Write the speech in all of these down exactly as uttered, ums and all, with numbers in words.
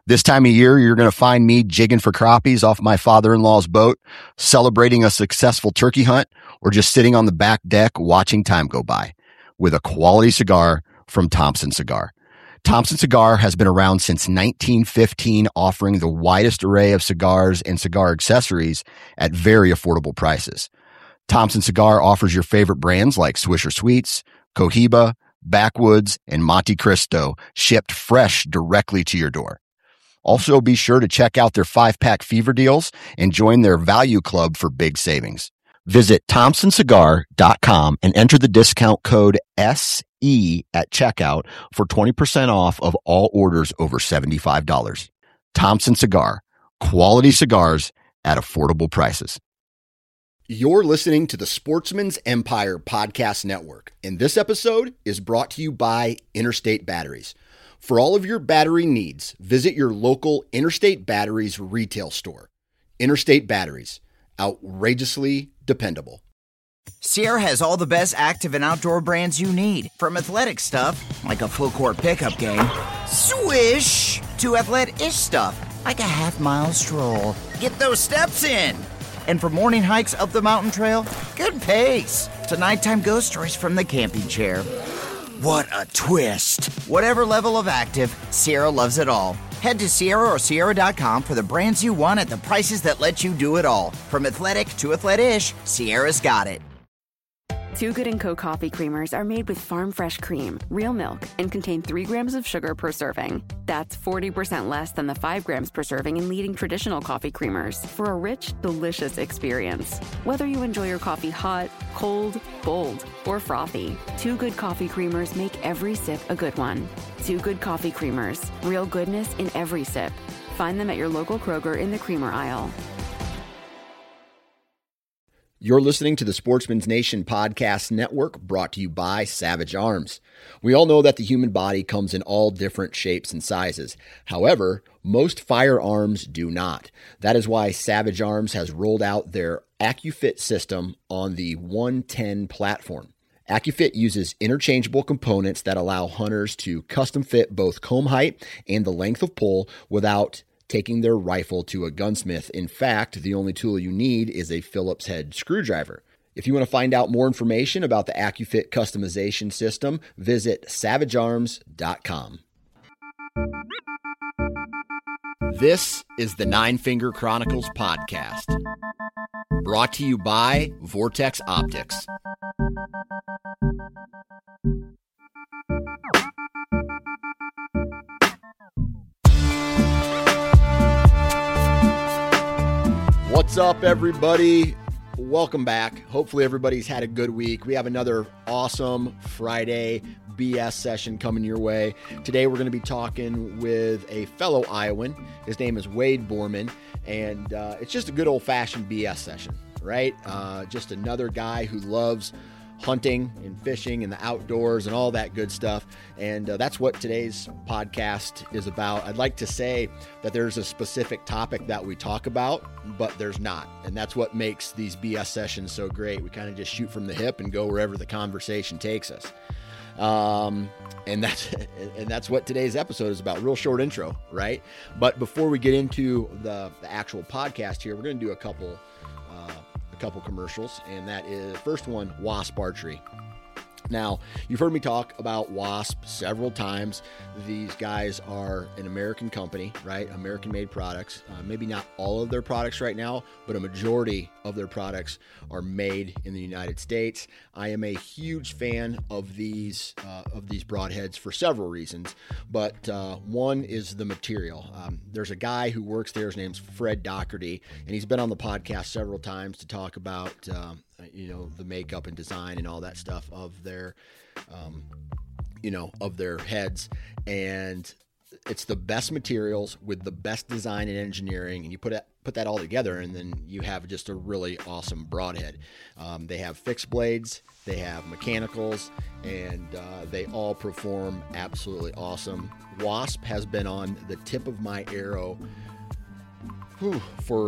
This time of year, you're going to find me jigging for crappies off my father-in-law's boat, celebrating a successful turkey hunt, or just sitting on the back deck watching time go by with a quality cigar from Thompson Cigar. Thompson Cigar has been around since nineteen fifteen, offering the widest array of cigars and cigar accessories at very affordable prices. Thompson Cigar offers your favorite brands like Swisher Sweets, Cohiba, Backwoods, and Monte Cristo, shipped fresh directly to your door. Also, be sure to check out their five-pack fever deals and join their value club for big savings. Visit thompson cigar dot com and enter the discount code S E at checkout for twenty percent off of all orders over seventy-five dollars. Thompson Cigar, quality cigars at affordable prices. You're listening to the Sportsman's Empire Podcast Network, and this episode is brought to you by Interstate Batteries. For all of your battery needs, visit your local Interstate Batteries retail store. Interstate Batteries, outrageously dependable. Sierra has all the best active and outdoor brands you need, from athletic stuff, like a full court pickup game, swish, to athletic-ish stuff, like a half-mile stroll. Get those steps in. And for morning hikes up the mountain trail, good pace, to nighttime ghost stories from the camping chair. What a twist. Whatever level of active, Sierra loves it all. Head to Sierra or Sierra dot com for the brands you want at the prices that let you do it all. From athletic to athletic-ish, Sierra's got it. Two Good and Co. coffee creamers are made with farm fresh cream, real milk, and contain three grams of sugar per serving. That's forty percent less than the five grams per serving in leading traditional coffee creamers for a rich, delicious experience. Whether you enjoy your coffee hot, cold, bold, or frothy, Two Good coffee creamers make every sip a good one. Two Good coffee creamers, real goodness in every sip. Find them at your local Kroger in the creamer aisle. You're listening to the Sportsman's Nation Podcast Network, brought to you by Savage Arms. We all know that the human body comes in all different shapes and sizes. However, most firearms do not. That is why Savage Arms has rolled out their AccuFit system on the one ten platform. AccuFit uses interchangeable components that allow hunters to custom fit both comb height and the length of pull without taking their rifle to a gunsmith. In fact, the only tool you need is a Phillips head screwdriver. If you want to find out more information about the AccuFit customization system, visit savage arms dot com. This is the Nine Finger Chronicles podcast, brought to you by Vortex Optics. What's up, everybody? Welcome back. Hopefully everybody's had a good week. We have another awesome Friday B S session coming your way. Today we're going to be talking with a fellow Iowan. His name is Wade Borman, and uh, it's just a good old-fashioned B S session, right? Uh, just another guy who loves hunting and fishing and the outdoors and all that good stuff. And uh, that's what today's podcast is about. I'd like to say that there's a specific topic that we talk about, but there's not. And that's what makes these B S sessions so great. We kind of just shoot from the hip and go wherever the conversation takes us. Um, and that's, and that's what today's episode is about. Real short intro, right? But before we get into the, the actual podcast here, we're going to do a couple, uh, couple commercials, and that is first one, Wasp Archery. Now, you've heard me talk about Wasp several times. These guys are an American company, right? American-made products. Uh, maybe not all of their products right now, but a majority of their products are made in the United States. I am a huge fan of these uh, of these broadheads for several reasons, but uh, one is the material. Um, there's a guy who works there. His name's Fred Doherty, and he's been on the podcast several times to talk about um, you know, the makeup and design and all that stuff of their, um, you know, of their heads. And it's the best materials with the best design and engineering. And you put it, put that all together, and then you have just a really awesome broadhead. Um, they have fixed blades, they have mechanicals, and uh, they all perform absolutely awesome. Wasp has been on the tip of my arrow whew, for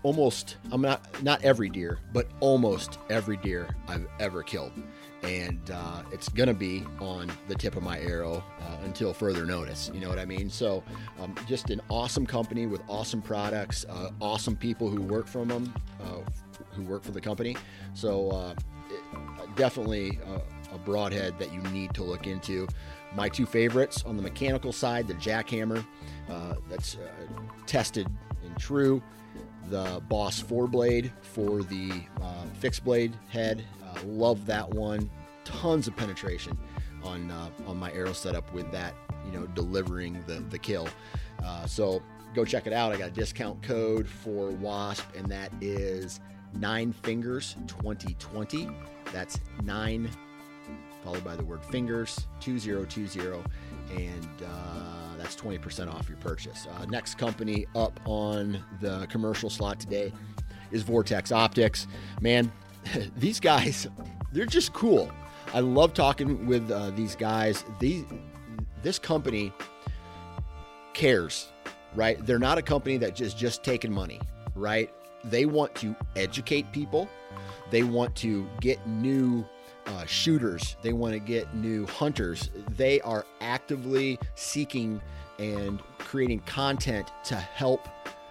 almost, I'm not, not every deer, but almost every deer I've ever killed. And uh, it's going to be on the tip of my arrow uh, until further notice. You know what I mean? So um, just an awesome company with awesome products, uh, awesome people who work from them, uh, who work for the company. So uh, it, definitely a, a broadhead that you need to look into. My two favorites on the mechanical side, the Jackhammer, uh, that's uh, tested and true. The Boss four blade for the uh, fixed blade head. Uh, love that one. Tons of penetration on uh, on my arrow setup with that, you know, delivering the, the kill. Uh, so go check it out. I got a discount code for Wasp, and that is nine fingers twenty twenty. That's nine followed by the word fingers two zero two zero, and uh, that's twenty percent off your purchase. Uh, next company up on the commercial slot today is Vortex Optics. Man, these guys, they're just cool. I love talking with uh, these guys. These, this company cares, right? They're not a company that just just taking money, right? They want to educate people. They want to get new uh, shooters. They want to get new hunters. They are actively seeking and creating content to help,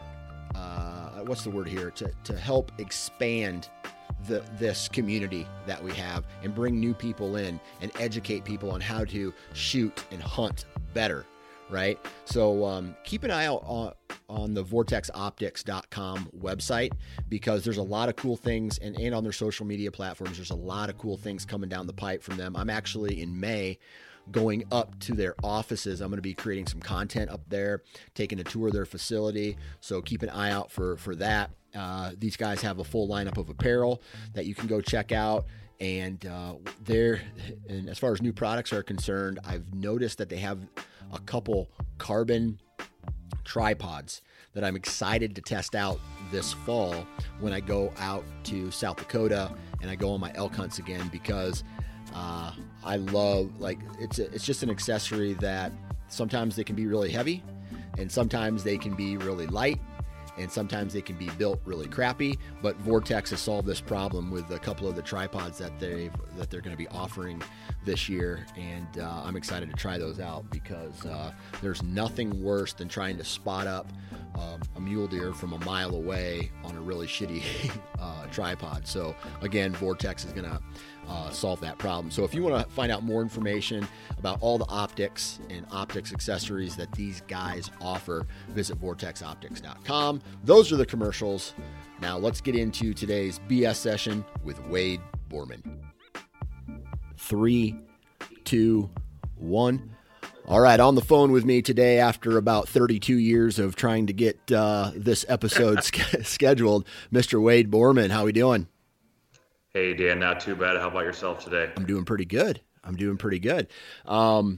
uh, what's the word here? To, to help expand the, this community that we have and bring new people in and educate people on how to shoot and hunt better. Right. So um, keep an eye out on, on the vortex optics dot com website, because there's a lot of cool things, and, and on their social media platforms, there's a lot of cool things coming down the pipe from them. I'm actually in May going up to their offices. I'm going to be creating some content up there, taking a tour of their facility. So keep an eye out for, for that. Uh, these guys have a full lineup of apparel that you can go check out. And uh, they're, and as far as new products are concerned, I've noticed that they have a couple carbon tripods that I'm excited to test out this fall when I go out to South Dakota and I go on my elk hunts again, because uh, I love, like, it's a, it's just an accessory that sometimes they can be really heavy and sometimes they can be really light. And sometimes they can be built really crappy, but Vortex has solved this problem with a couple of the tripods that they that they're going to be offering this year, and uh, I'm excited to try those out, because uh, there's nothing worse than trying to spot up um, a mule deer from a mile away on a really shitty uh, tripod. So again, Vortex is going to uh, solve that problem. So if you want to find out more information about all the optics and optics accessories that these guys offer, visit vortex optics dot com. Those are the commercials. Now let's get into today's B S session with Wade Borman. Three, two, one. All right, on the phone with me today after about thirty-two years of trying to get uh, this episode sk- scheduled, Mister Wade Borman. How we doing? Hey, Dan, not too bad. How about yourself today? I'm doing pretty good. I'm doing pretty good. Um,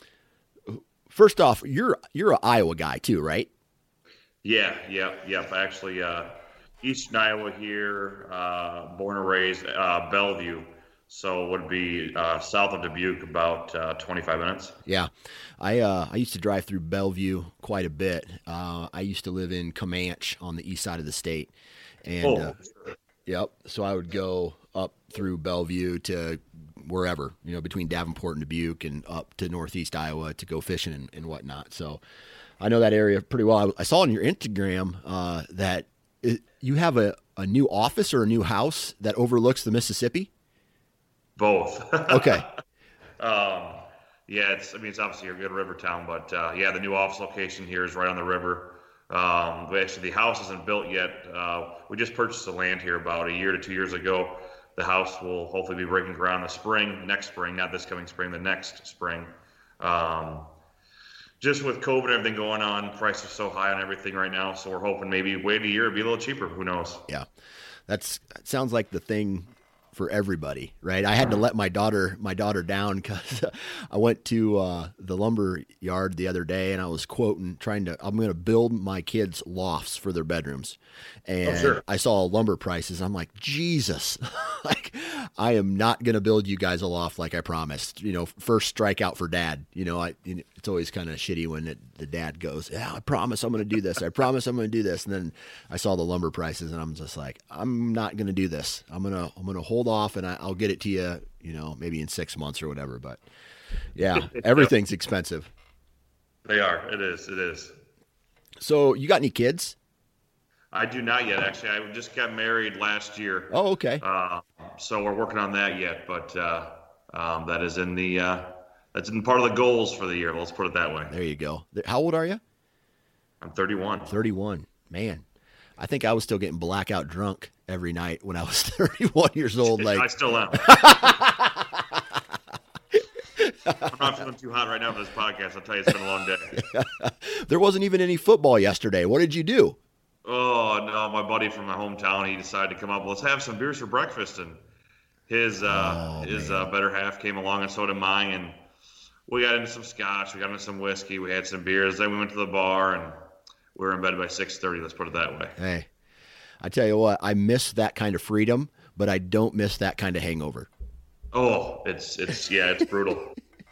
first off, you're you're an Iowa guy too, right? Yeah, yeah, yeah. Actually, uh, Eastern Iowa here, uh, born and raised, uh, Bellevue. So it would be uh, south of Dubuque, about uh, twenty-five minutes. Yeah, I uh, I used to drive through Bellevue quite a bit. Uh, I used to live in Comanche on the east side of the state, and oh, uh, yep. So I would go up through Bellevue to wherever, you know, between Davenport and Dubuque, and up to northeast Iowa to go fishing and, and whatnot. So I know that area pretty well. I, I saw on your Instagram uh, that it, you have a, a new office or a new house that overlooks the Mississippi. Both. Okay. um, yeah, it's, I mean, it's obviously a good river town, but uh, yeah, the new office location here is right on the river. Um, we actually, the house isn't built yet. Uh, we just purchased the land here about a year to two years ago. The house will hopefully be breaking ground this spring, next spring, not this coming spring, the next spring. Um, just with COVID and everything going on, prices are so high on everything right now. So we're hoping maybe wait a year, it'll be a little cheaper. Who knows? Yeah. That's, that sounds like the thing for everybody, right? I had to let my daughter, my daughter down because I went to uh, the lumber yard the other day and I was quoting, trying to, I'm going to build my kids lofts for their bedrooms. And oh, sure. I saw lumber prices. I'm like, Jesus, like I am not going to build you guys a loft like I promised, you know, first strikeout for dad, you know, I, It's always kind of shitty when it, the dad goes, yeah, I promise I'm going to do this. I promise I'm going to do this. And then I saw the lumber prices and I'm just like, I'm not going to do this. I'm going to, I'm going to hold off and I, I'll get it to you, you know, maybe in six months or whatever. But yeah, everything's expensive. They are. It is. It is. So you got any kids? I do not yet. Actually, I just got married last year. Oh, okay. Uh, so we're working on that yet, but uh, um, that is in the, uh, that's in part of the goals for the year. Let's put it that way. There you go. How old are you? I'm thirty-one. thirty-one. Man, I think I was still getting blackout drunk every night when I was thirty-one years old. Like I still am. I'm not feeling too hot right now for this podcast. I'll tell you, it's been a long day. There wasn't even any football yesterday. What did you do? Oh, no, my buddy from my hometown, he decided to come up. Let's have some beers for breakfast. And his uh, oh, his uh, better half came along, and so did mine. And we got into some scotch. We got into some whiskey. We had some beers. Then we went to the bar, and we were in bed by six thirty. Let's put it that way. Hey, I tell you what, I miss that kind of freedom, but I don't miss that kind of hangover. Oh, it's, it's yeah, it's brutal.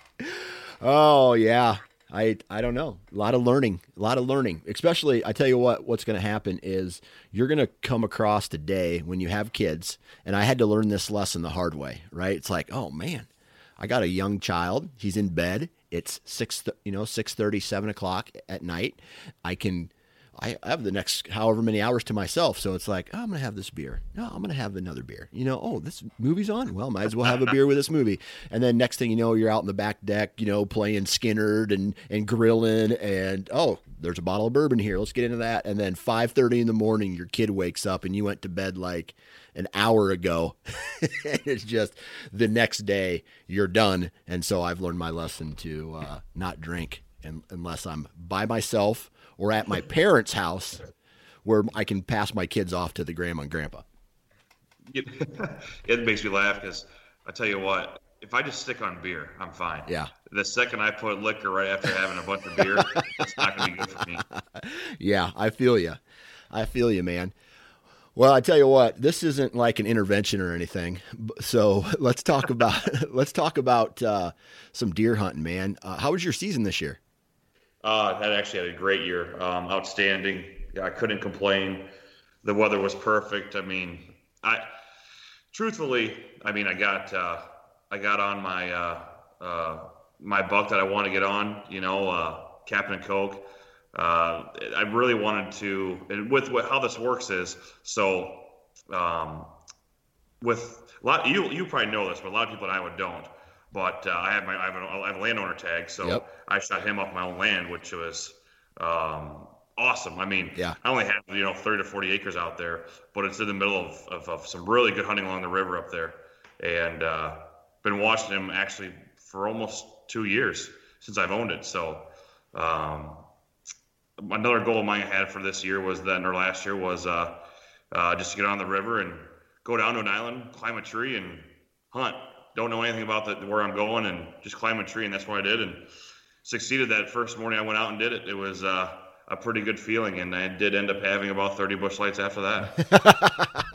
Oh, yeah. I I don't know. A lot of learning, a lot of learning, especially, I tell you what, what's going to happen is you're going to come across today when you have kids. And I had to learn this lesson the hard way, right? It's like, oh man, I got a young child. He's in bed. It's six, you know, six thirty, seven o'clock at night. I can, I have the next however many hours to myself. So it's like, oh, I'm going to have this beer. No, I'm going to have another beer. You know, oh, this movie's on. Well, might as well have a beer with this movie. And then next thing you know, you're out in the back deck, you know, playing Skinnerd and, and grilling. And, oh, there's a bottle of bourbon here. Let's get into that. And then five thirty in the morning, your kid wakes up and you went to bed like an hour ago. It's just the next day you're done. And so I've learned my lesson to uh, not drink and, unless I'm by myself or at my parents' house where I can pass my kids off to the grandma and grandpa. It, it makes me laugh because I tell you what, if I just stick on beer, I'm fine. Yeah. The second I put liquor right after having a bunch of beer, it's not going to be good for me. Yeah, I feel you. I feel you, man. Well, I tell you what, this isn't like an intervention or anything. So let's talk about let's talk about uh, some deer hunting, man. Uh, how was your season this year? Uh, I actually had a great year. Um, outstanding. I couldn't complain. The weather was perfect. I mean, I truthfully, I mean, I got uh, I got on my uh, uh, my buck that I want to get on. You know, uh, Captain Coke. Uh, I really wanted to, and with what, how this works is, so um, with a lot, you you probably know this, but a lot of people in Iowa don't. But uh, I have my I have, a, I have a landowner tag, so yep. I shot him off my own land, which was um, awesome. I mean, yeah. I only have you know thirty to forty acres out there, but it's in the middle of, of, of some really good hunting along the river up there, and uh, been watching him actually for almost two years since I've owned it. So. Um, Another goal of mine I had for this year was then, or last year was uh, uh, just to get on the river and go down to an island, climb a tree, and hunt. Don't know anything about the, where I'm going, and just climb a tree, and that's what I did, and succeeded that first morning I went out and did it. It was uh, a pretty good feeling, and I did end up having about thirty bush lights after that.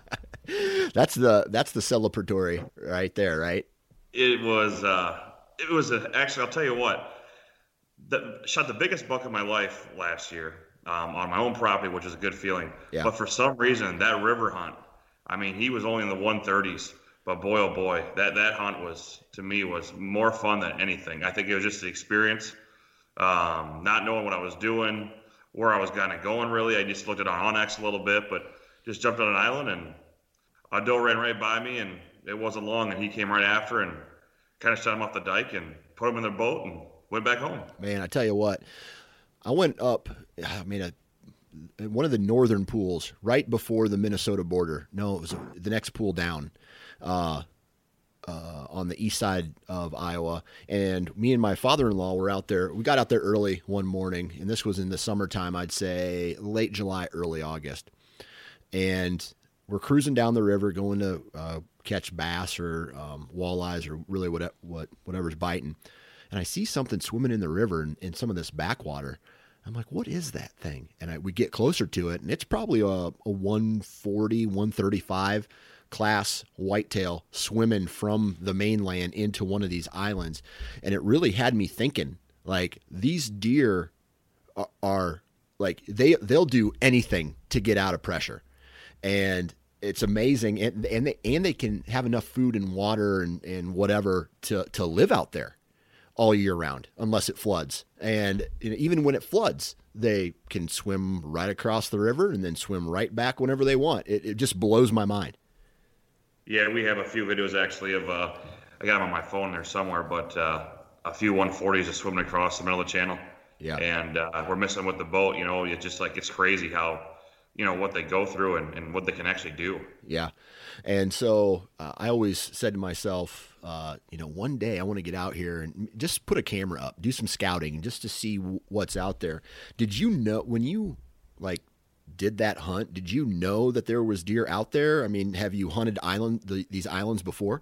that's the that's the celebratory right there, right? It was. Uh, it was a, actually. I'll tell you what. The, shot the biggest buck of my life last year um, on my own property, which was a good feeling. Yeah. But for some reason, that river hunt, I mean, he was only in the one thirties, but boy, oh boy, that, that hunt was, to me, was more fun than anything. I think it was just the experience, um, not knowing what I was doing, where I was kind of going, really. I just looked at on Onyx a little bit, but just jumped on an island, and a doe ran right by me, and it wasn't long, and he came right after and kind of shot him off the dike and put him in the boat and went back home. Man, I tell you what, I went up, I mean, a, one of the northern pools right before the Minnesota border. No, it was the next pool down uh, uh, on the east side of Iowa. And me and my father-in-law were out there. We got out there early one morning, and this was in the summertime, I'd say late July, early August. And we're cruising down the river going to uh, catch bass or um, walleyes or really what, what whatever's biting. And I see something swimming in the river in, in some of this backwater. I'm like, what is that thing? And I, we get closer to it, and it's probably a, a one forty, one thirty-five class whitetail swimming from the mainland into one of these islands. And it really had me thinking, Like these deer are, are like they they'll do anything to get out of pressure, and it's amazing. And and they and they can have enough food and water and, and whatever to to live out there all year round, unless it floods. And you know, even when it floods, they can swim right across the river and then swim right back whenever they want. It, it just blows my mind. Yeah, we have a few videos actually of, uh, I got them on my phone there somewhere, but uh, a few one forties just swimming across the middle of the channel. Yeah. And uh, we're missing with the boat, you know, it's just like, it's crazy how, you know, what they go through and, and what they can actually do. Yeah. And so uh, I always said to myself, uh, you know, one day I want to get out here and just put a camera up, do some scouting just to see w- what's out there. Did you know when you like did that hunt, did you know that there was deer out there? I mean, have you hunted island the, these islands before?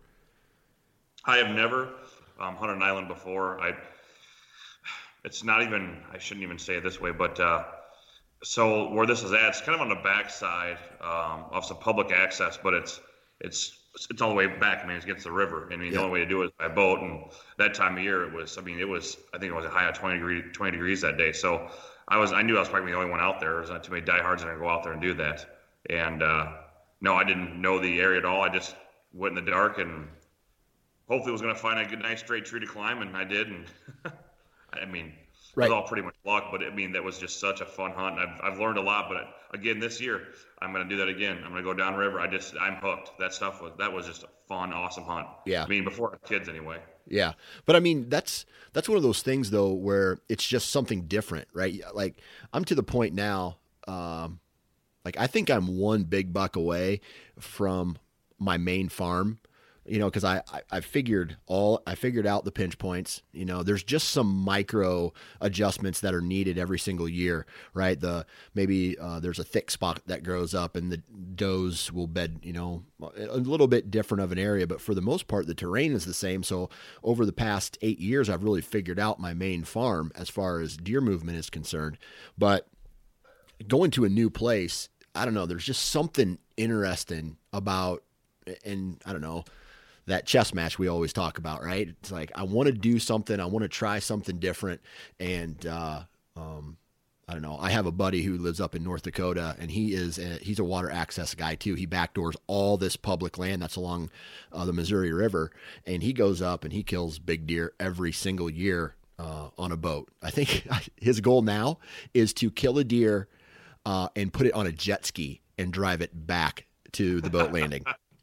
I have never um, hunted an island before. I, it's not even, I shouldn't even say it this way, but uh, so where this is at, it's kind of on the backside um, of some public access, but it's it's it's all the way back. I mean, it's against the river. I mean, Yeah. the only way to do it is by boat. And that time of year, it was. I mean, it was. I think it was a high of twenty degree, twenty degrees that day. So I was. I knew I was probably the only one out there. There's not too many diehards that are gonna go out there and do that. And uh, no, I didn't know the area at all. I just went in the dark and hopefully was gonna find a good, nice straight tree to climb, and I did. And I mean. Right. It was all pretty much luck, but I mean, that was just such a fun hunt. I've, I've learned a lot, but again, this year, I'm going to do that again. I'm going to go downriver. I just, I'm hooked. That stuff was, that was just a fun, awesome hunt. Yeah. I mean, before I had kids anyway. Yeah. But I mean, that's, that's one of those things though, where it's just something different, right? Like I'm to the point now, um, like I think I'm one big buck away from my main farm. You know, because I, I I figured all I figured out the pinch points. You know, there's just some micro adjustments that are needed every single year, right? The maybe uh, there's a thick spot that grows up, and the does will bed. You know, a little bit different of an area, but for the most part, the terrain is the same. So over the past eight years, I've really figured out my main farm as far as deer movement is concerned. But going to a new place, I don't know. There's just something interesting about, and I don't know. That chess match we always talk about, right? It's like, I want to do something. I want to try something different. And, uh, um, I don't know. I have a buddy who lives up in North Dakota, and he is, a, he's a water access guy too. He backdoors all this public land that's along uh, the Missouri River. And he goes up and he kills big deer every single year, uh, on a boat. I think his goal now is to kill a deer, uh, and put it on a jet ski and drive it back to the boat landing.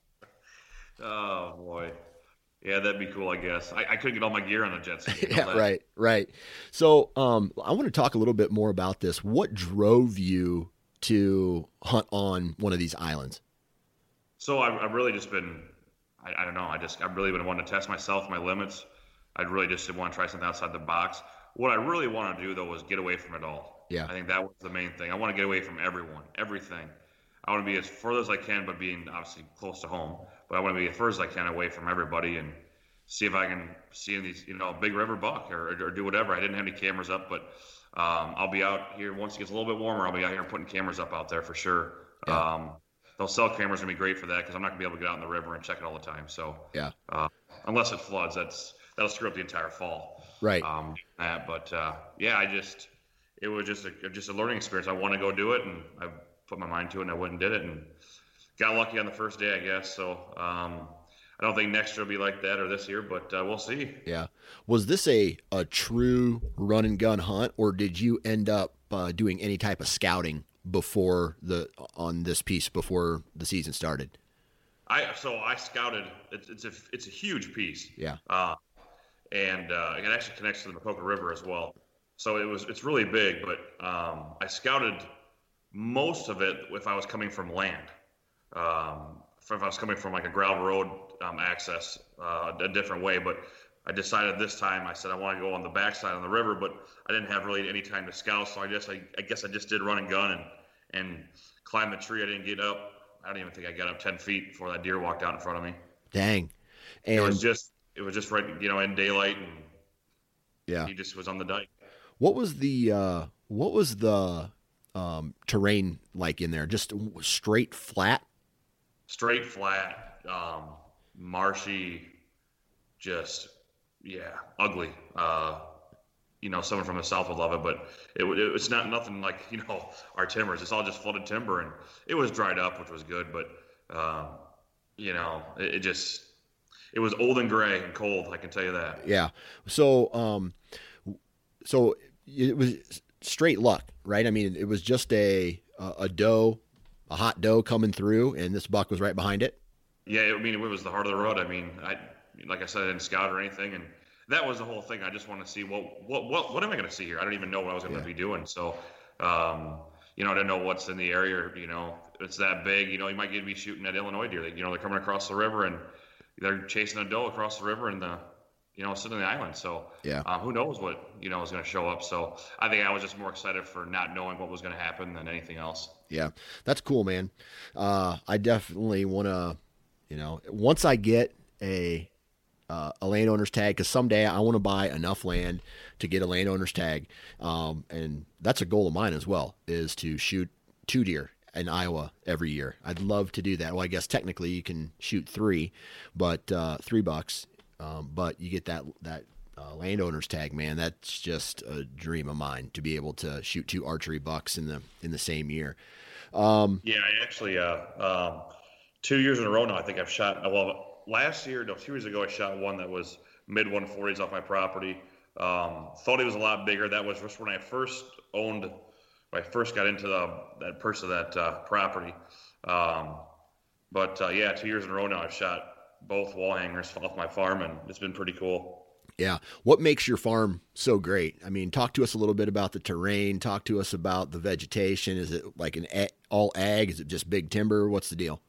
Oh boy. Yeah, that'd be cool, I guess. I, I couldn't get all my gear on a jet ski. You know Yeah, that. right, right. So um, I want to talk a little bit more about this. What drove you to hunt on one of these islands? So I, I've really just been, I, I don't know, I just, I've really been wanting to test myself, my limits. I'd really just want to try something outside the box. What I really want to do, though, was get away from it all. Yeah. I think that was the main thing. I want to get away from everyone, everything. I want to be as further as I can, but being obviously close to home. But I want to be as far as I can away from everybody and see if I can see these, you know, big river buck or, or do whatever. I didn't have any cameras up, but um, I'll be out here once it gets a little bit warmer. I'll be out here putting cameras up out there for sure. Yeah. Um, those cell cameras are gonna be great for that because I'm not gonna be able to get out in the river and check it all the time. So Yeah. uh, unless it floods, that's that'll screw up the entire fall. Right. Um, that, but uh, yeah, I just it was just a just a learning experience. I want to go do it, and I put my mind to it, and I went and did it, and got lucky on the first day, I guess. So um, I don't think next year will be like that or this year, but uh, we'll see. Yeah. Was this a, a true run and gun hunt, or did you end up uh, doing any type of scouting before the on this piece before the season started? I so I scouted. It's it's a it's a huge piece. Yeah. Uh, and uh, it actually connects to the Macoka River as well. So it was it's really big, but um, I scouted most of it if I was coming from land. Um, if I was coming from like a gravel road um, access uh, a different way, but I decided this time I said I want to go on the backside on the river, but I didn't have really any time to scout, so I just I, I guess I just did run and gun and and climb the tree. I didn't get up. I don't even think I got up ten feet before that deer walked out in front of me. Dang. And it was just it was just right, you know, in daylight, and yeah. he just was on the dike. What was the uh, what was the um, terrain like in there? Just straight flat? Straight flat, um, marshy, just yeah, ugly. Uh, you know, someone from the south would love it, but it, it it's not nothing like, you know, our timbers. It's all just flooded timber, and it was dried up, which was good, but um, you know, it, it just it was old and gray and cold. I can tell you that. Yeah. So, um, so it was straight luck, right? I mean, it was just a a doe, a hot doe coming through, and this buck was right behind it. Yeah, I mean, it was the heart of the road. I mean, I like I said, I didn't scout or anything, and that was the whole thing. I just want to see what what what what am I going to see here? I don't even know what I was going to yeah. be doing. So, um, you know, I didn't know what's in the area. You know, it's that big. You know, you might get me shooting at Illinois deer. You know, they're coming across the river and they're chasing a doe across the river and the, you know, sitting on the island. So, yeah, um, who knows what you know is going to show up. So, I think I was just more excited for not knowing what was going to happen than anything else. Yeah, that's cool, man. Uh, I definitely want to, you know, once I get a Uh, a landowner's tag, because someday I want to buy enough land to get a landowner's tag, um, and that's a goal of mine as well, is to shoot two deer in Iowa every year. I'd love to do that. Well, I guess technically you can shoot three, but uh, three bucks, um, but you get that that uh, landowner's tag, man. That's just a dream of mine, to be able to shoot two archery bucks in the in the same year. Um, yeah, I actually, uh, um, two years in a row now, I think I've shot. Well, last year, no, two years ago, I shot one that was mid one forties off my property. Um, thought he was a lot bigger. That was just when I first owned, when I first got into the, that purchase of that uh, property. Um, but uh, yeah, two years in a row now, I've shot both wall hangers off my farm, and it's been pretty cool. Yeah. What makes your farm so great? I mean, talk to us a little bit about the terrain. Talk to us about the vegetation. Is it like an a- all ag? Is it just big timber? What's the deal?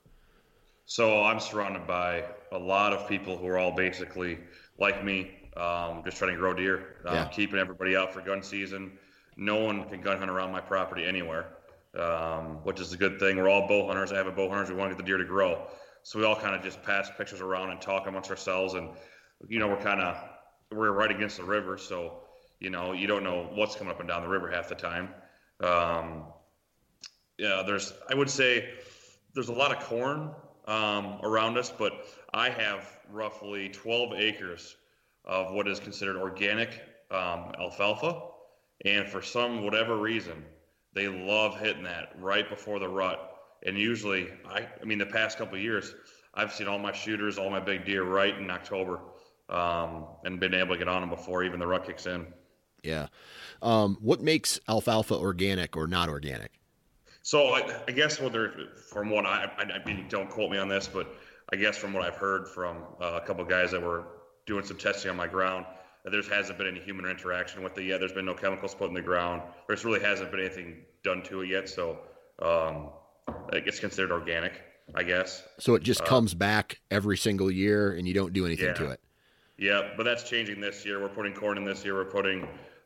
So I'm surrounded by a lot of people who are all basically like me, um, just trying to grow deer, um, yeah. keeping everybody out for gun season. No one can gun hunt around my property anywhere, um, which is a good thing. We're all bow hunters. I have a bow hunters. We want to get the deer to grow. So we all kind of just pass pictures around and talk amongst ourselves. And, you know, we're kind of, we're right against the river. So, you know, you don't know what's coming up and down the river half the time. Um, yeah, there's, I would say there's a lot of corn Um, around us, but I have roughly twelve acres of what is considered organic um, alfalfa, and for some whatever reason, they love hitting that right before the rut. And usually, I, I mean, the past couple of years, I've seen all my shooters, all my big deer right in October, um, and been able to get on them before even the rut kicks in. Yeah. Um, what makes alfalfa organic or not organic? So I, I guess what they're, from what I, I, I mean, don't quote me on this, but I guess from what I've heard from uh, a couple of guys that were doing some testing on my ground, that there hasn't been any human interaction with it yet. There's been no chemicals put in the ground. There really hasn't been anything done to it yet. So um, it's considered organic, I guess. So it just uh, comes back every single year and you don't do anything yeah. to it. Yeah, but that's changing this year. We're putting corn in this year. We're putting,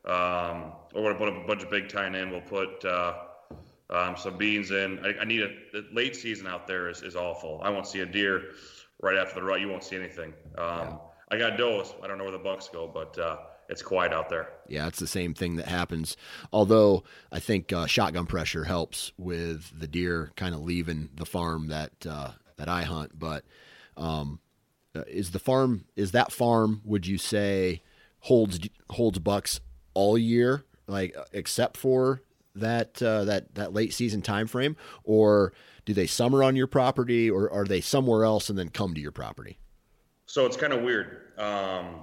um, we're going to put a bunch of big tine in. We'll put uh, um, some beans in. I, I need a, the late season out there is, is awful. I won't see a deer right after the rut. You won't see anything. Um, yeah. I got does. I don't know where the bucks go, but uh, it's quiet out there. Yeah, it's the same thing that happens. Although I think uh, shotgun pressure helps with the deer kind of leaving the farm that uh, that I hunt. But um, is the farm is that farm? Would you say holds holds bucks all year, like except for that uh, that that late season time frame, or do they summer on your property, or are they somewhere else and then come to your property? So it's kind of weird. Um,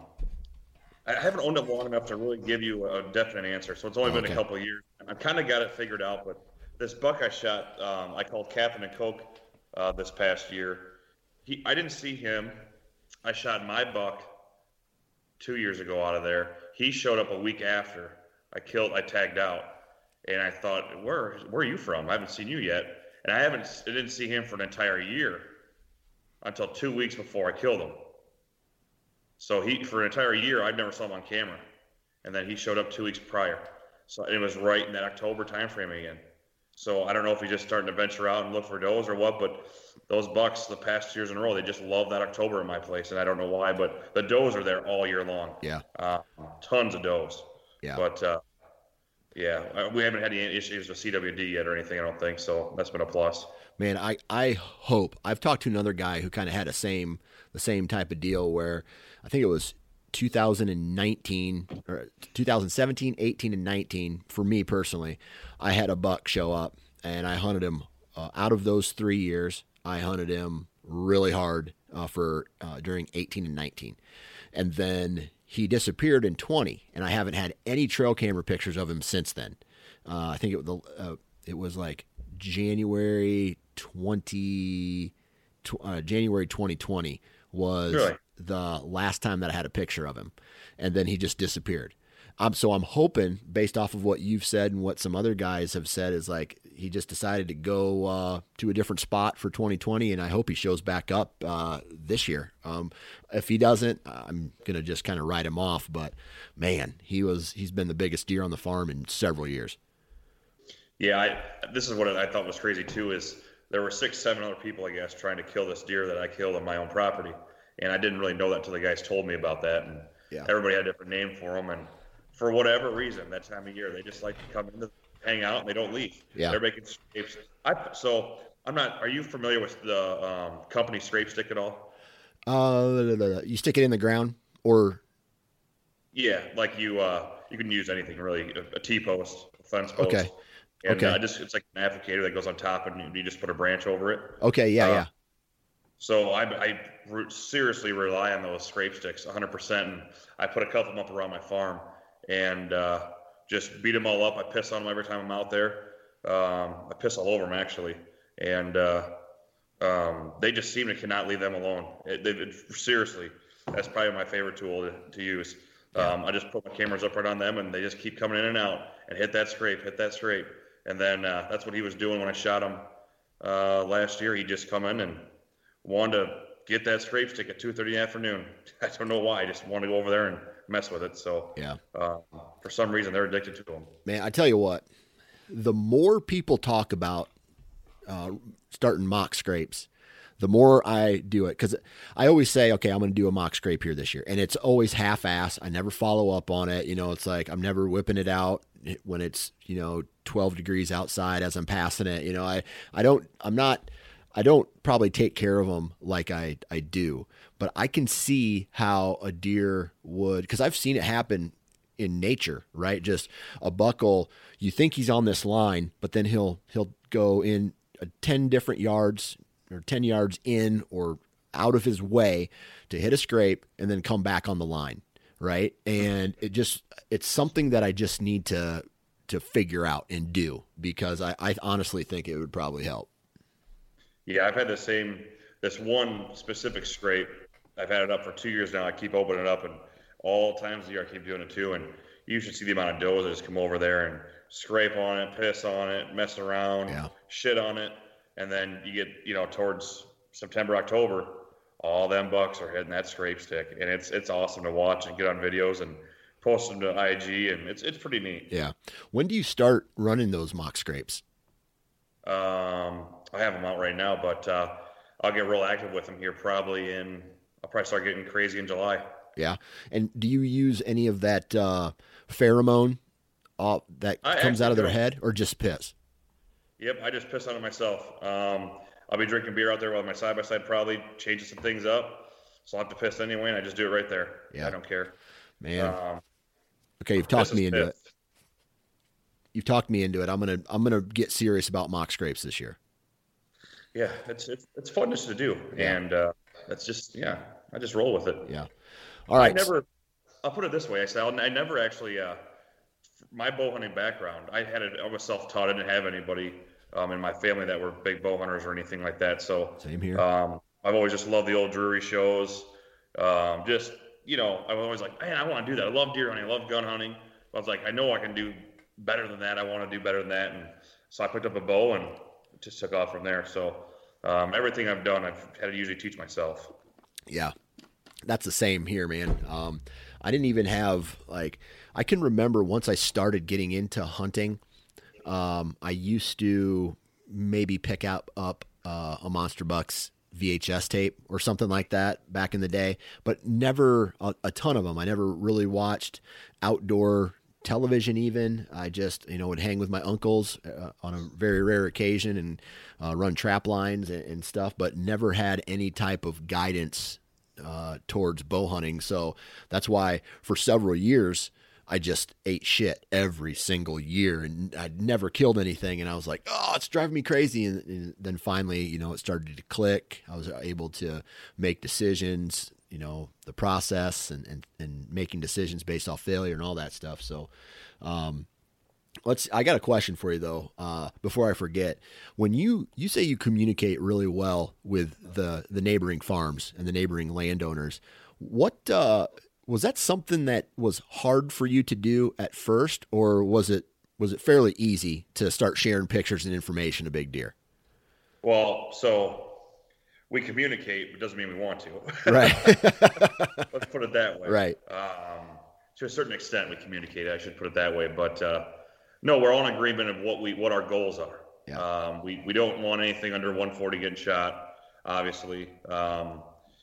I haven't owned it long enough to really give you a definite answer. So it's only been okay. a couple of years. I've kind of got it figured out, but this buck I shot, um, I called Captain and Coke uh, this past year. He, I didn't see him. I shot my buck two years ago out of there. He showed up a week after I killed, I tagged out. And I thought, where, where are you from? I haven't seen you yet. And I haven't, I didn't see him for an entire year until two weeks before I killed him. So he, for an entire year, I never saw him on camera. And then he showed up two weeks prior. So it was right in that October time frame again. So I don't know if he's just starting to venture out and look for does or what, but those bucks the past two years in a row, they just love that October in my place. And I don't know why, but the does are there all year long. Yeah. Uh, tons of does. Yeah. But, uh, yeah, we haven't had any issues with C W D yet or anything, I don't think. So that's been a plus. Man, I, I hope. I've talked to another guy who kind of had a same the same type of deal where I think it was two thousand nineteen or two thousand seventeen, eighteen, and nineteen, for me personally, I had a buck show up and I hunted him. Uh, out of those three years, I hunted him really hard uh, for uh, during eighteen and nineteen. And then he disappeared in twenty, and I haven't had any trail camera pictures of him since then. Uh, I think it, uh, it was like January twenty, uh, January twenty twenty was really? the last time that I had a picture of him, and then he just disappeared. Um, so I'm hoping, based off of what you've said and what some other guys have said, is like he just decided to go uh, to a different spot for twenty twenty, and I hope he shows back up uh, this year. Um, if he doesn't, I'm gonna just kind of write him off. But man, he was he's been the biggest deer on the farm in several years. Yeah, I, this is what I thought was crazy too. Is there were six, seven other people, I guess, trying to kill this deer that I killed on my own property, and I didn't really know that until the guys told me about that. And yeah. Everybody had a different name for him, and for whatever reason, that time of year, they just like to come in, hang out, and they don't leave. Yeah. They're making scrapes. I, so I'm not. Are you familiar with the um, company Scrape Stick at all? Uh, you stick it in the ground, or yeah, like you. Uh, you can use anything really. A, a T-post, a fence post. Okay. And okay. Uh, just it's like an applicator that goes on top, and you, you just put a branch over it. Okay. Yeah. Uh, yeah. So I, I seriously rely on those Scrape Sticks one hundred percent, and I put a couple of them up around my farm. And uh, just beat them all up. I piss on them every time I'm out there. Um, I piss all over them, actually. And uh, um, they just seem to cannot leave them alone. It, it, seriously, that's probably my favorite tool to, to use. Um, I just put my cameras up right on them, and they just keep coming in and out and hit that scrape, hit that scrape. And then uh, that's what he was doing when I shot him uh, last year. He'd just come in and wanted to get that scrape stick at two thirty in the afternoon. I don't know why. I just wanted to go over there and mess with it. So yeah, uh, for some reason they're addicted to them. Man, I tell you what, the more people talk about uh, starting mock scrapes, the more I do it. Because I always say, okay, I'm going to do a mock scrape here this year, and it's always half-ass. I never follow up on it. You know, it's like I'm never whipping it out when it's, you know, twelve degrees outside as I'm passing it. You know, I I don't I'm not. I don't probably take care of them like I, I do, but I can see how a deer would, because I've seen it happen in nature, right? Just a buckle, you think he's on this line, but then he'll he'll go in ten different yards or ten yards in or out of his way to hit a scrape and then come back on the line, right? And it just it's something that I just need to to figure out and do, because I, I honestly think it would probably help. Yeah, I've had the same, this one specific scrape. I've had it up for two years now. I keep opening it up, and all times of the year I keep doing it too. And you should see the amount of does that just come over there and scrape on it, piss on it, mess around, yeah. shit on it. And then you get, you know, towards September, October, all them bucks are hitting that scrape stick. And it's it's awesome to watch and get on videos and post them to I G, and it's it's pretty neat. Yeah. When do you start running those mock scrapes? Um, I have them out right now, but uh, I'll get real active with them here probably in, I'll probably start getting crazy in July. Yeah. And do you use any of that uh, pheromone uh, that I comes out of their don't. head, or just piss? Yep, I just piss on it myself. Um, I'll be drinking beer out there with my side-by-side, probably changing some things up. So I'll have to piss anyway, and I just do it right there. Yeah. I don't care. Man. Um, okay, you've talked piss me is into piss. it. You've talked me into it. I'm gonna I'm gonna get serious about mock scrapes this year. Yeah, it's it's it's fun just to do, Yeah. and uh, that's just yeah. I just roll with it. Yeah. All right. I never. I'll put it this way. I said I never actually. Uh, my bow hunting background. I had it. I was self-taught. I didn't have anybody um, in my family that were big bow hunters or anything like that. So Same here. Um, I've always just loved the old Drury shows. Um, just you know, I'm always like, man, I want to do that. I love deer hunting. I love gun hunting. I was like, I know I can do better than that. I want to do better than that. And so I picked up a bow and it just took off from there. So um, everything I've done, I've had to usually teach myself. Yeah, that's the same here, man. Um, I didn't even have like, I can remember once I started getting into hunting, um, I used to maybe pick up, up uh, a Monster Bucks V H S tape or something like that back in the day, but never a, a ton of them. I never really watched outdoor television even. I just, you know, would hang with my uncles uh, on a very rare occasion and uh, run trap lines and, and stuff, but never had any type of guidance uh, towards bow hunting. So that's why for several years, I just ate shit every single year and I'd never killed anything. And I was like, oh, it's driving me crazy. And, and then finally, you know, it started to click. I was able to make decisions, you know, the process and, and, and making decisions based off failure and all that stuff. So, um, let's, I got a question for you though. Uh, before I forget, when you, you say you communicate really well with the, the neighboring farms and the neighboring landowners, what, uh, was that something that was hard for you to do at first, or was it, was it fairly easy to start sharing pictures and information of big deer? Well, so we communicate, but doesn't mean we want to. Right. Let's put it that way. Right. Um, to a certain extent, we communicate. I should put it that way. But uh, no, we're all in agreement of what we what our goals are. Yeah. Um, we we don't want anything under one forty getting shot. Obviously, um,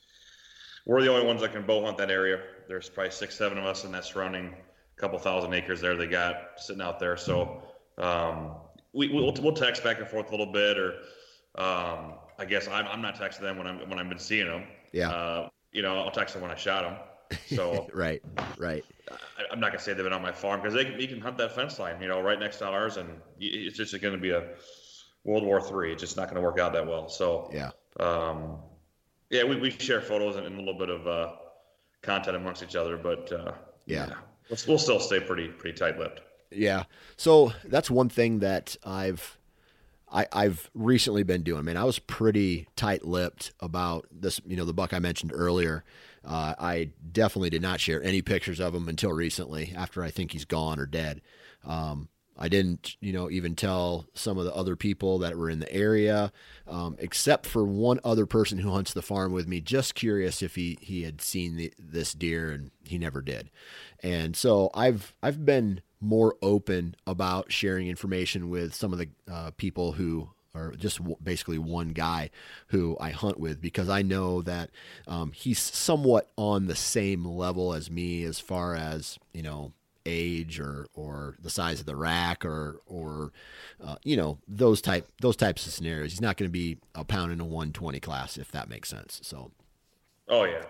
we're the only ones that can bow hunt that area. There's probably six, seven of us in that surrounding couple thousand acres there they got sitting out there. So um, we we'll, we'll text back and forth a little bit, or um, I guess I'm I'm not texting them when I'm when I've been seeing them. Yeah. Uh, you know, I'll text them when I shot them. So right, right. I, I'm not gonna say they've been on my farm because they can, you can hunt that fence line, you know, right next to ours, and it's just going to be a World War Three. It's just not going to work out that well. So yeah, um, yeah, we, we share photos and, and a little bit of uh, content amongst each other, but uh, yeah, yeah we'll, we'll still stay pretty pretty tight-lipped. Yeah. So that's one thing that I've I, I've recently been doing. Man, I was pretty tight-lipped about this. You know, the buck I mentioned earlier. Uh, I definitely did not share any pictures of him until recently, after I think he's gone or dead. Um, I didn't, you know, even tell some of the other people that were in the area, um, except for one other person who hunts the farm with me, just curious if he, he had seen the, this deer, and he never did. And so I've, I've been more open about sharing information with some of the uh, people who are just w- basically one guy who I hunt with, because I know that um, he's somewhat on the same level as me as far as, you know, age or, or the size of the rack or, or, uh, you know, those type, those types of scenarios. He's not going to be a pound in a one twenty class, if that makes sense. So, oh yeah.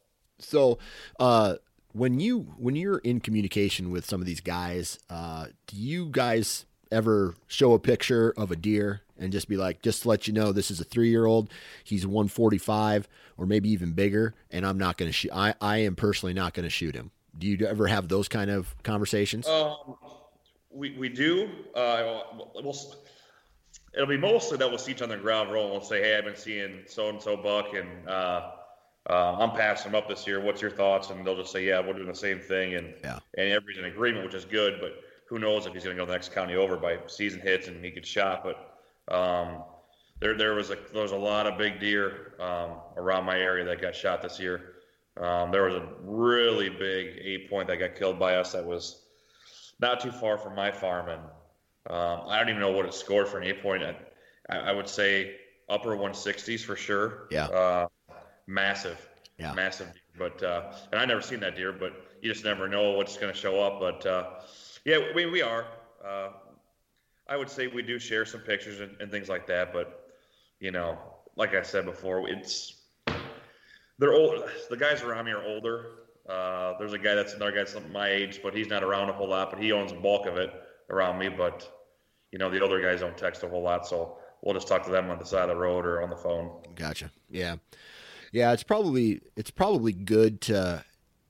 So, uh, when you, when you're in communication with some of these guys, uh, do you guys ever show a picture of a deer and just be like, just to let you know, this is a three-year-old, he's one forty-five or maybe even bigger, and I'm not going to shoot, I, I am personally not going to shoot him. Do you ever have those kind of conversations? Um, we, we do. Uh, we'll, it'll be mostly that we'll see each other on the ground roll and we'll say, hey, I've been seeing so-and-so buck, and uh, uh, I'm passing him up this year. What's your thoughts? And they'll just say, yeah, we're doing the same thing. And, yeah. and everybody's in agreement, which is good, but who knows if he's going to go the next county over by season hits and he gets shot. But um, there there was a there was a lot of big deer um, around my area that got shot this year. Um, there was a really big eight point that got killed by us that was not too far from my farm, and um, I don't even know what it scored for an eight point. I, I would say upper one sixties for sure. Yeah. Uh, massive. Yeah. Massive deer. But uh, and I never seen that deer, but you just never know what's going to show up. But uh, yeah, we we are. Uh, I would say we do share some pictures and, and things like that, but you know, like I said before, it's. They're old. The guys around me are older. Uh, there's a guy that's another guy that's my age, but he's not around a whole lot. But he owns the bulk of it around me. But you know, the older guys don't text a whole lot, so we'll just talk to them on the side of the road or on the phone. Gotcha. Yeah, yeah. It's probably it's probably good to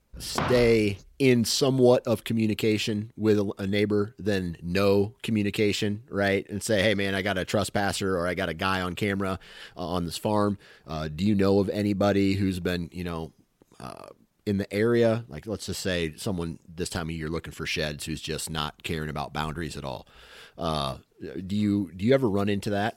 stay in somewhat of communication with a neighbor than no communication, right? And say, hey man, I got a trespasser or I got a guy on camera uh, on this farm. Uh, do you know of anybody who's been, you know, uh, in the area? Like, let's just say someone this time of year looking for sheds who's just not caring about boundaries at all. Uh, do you, do you ever run into that?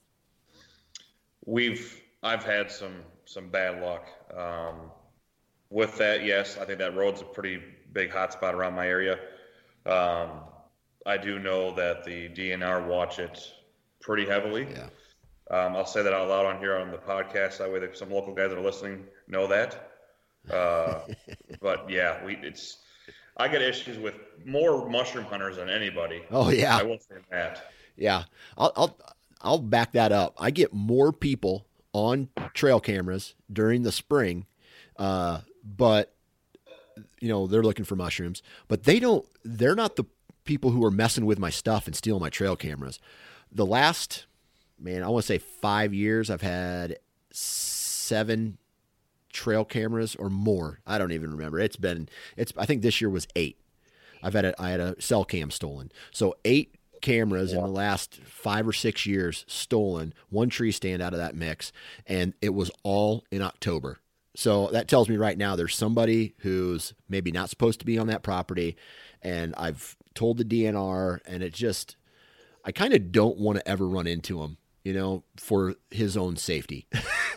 We've, I've had some, some bad luck. Um, With that, yes, I think that road's a pretty big hotspot around my area. Um, I do know that the D N R watch it pretty heavily. Yeah. Um, I'll say that out loud on here on the podcast. That way, that some local guys that are listening know that. Uh, but yeah, we it's. I get issues with more mushroom hunters than anybody. Oh yeah, I will say that. Yeah, I'll I'll I'll back that up. I get more people on trail cameras during the spring Uh, but you know, they're looking for mushrooms, but they don't, they're not the people who are messing with my stuff and stealing my trail cameras. The last, man, I want to say five years, I've had seven trail cameras or more. I don't even remember. It's been, it's, I think this year was eight. I've had a, I had a cell cam stolen. So eight cameras yeah. in the last five or six years stolen, one tree stand out of that mix. And it was all in October. So that tells me right now there's somebody who's maybe not supposed to be on that property, and I've told the D N R, and it just, I kind of don't want to ever run into him, you know, for his own safety.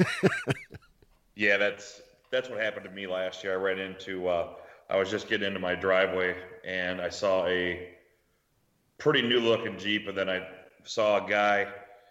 Yeah, that's that's what happened to me last year. I ran into, uh, I was just getting into my driveway, and I saw a pretty new-looking Jeep, and then I saw a guy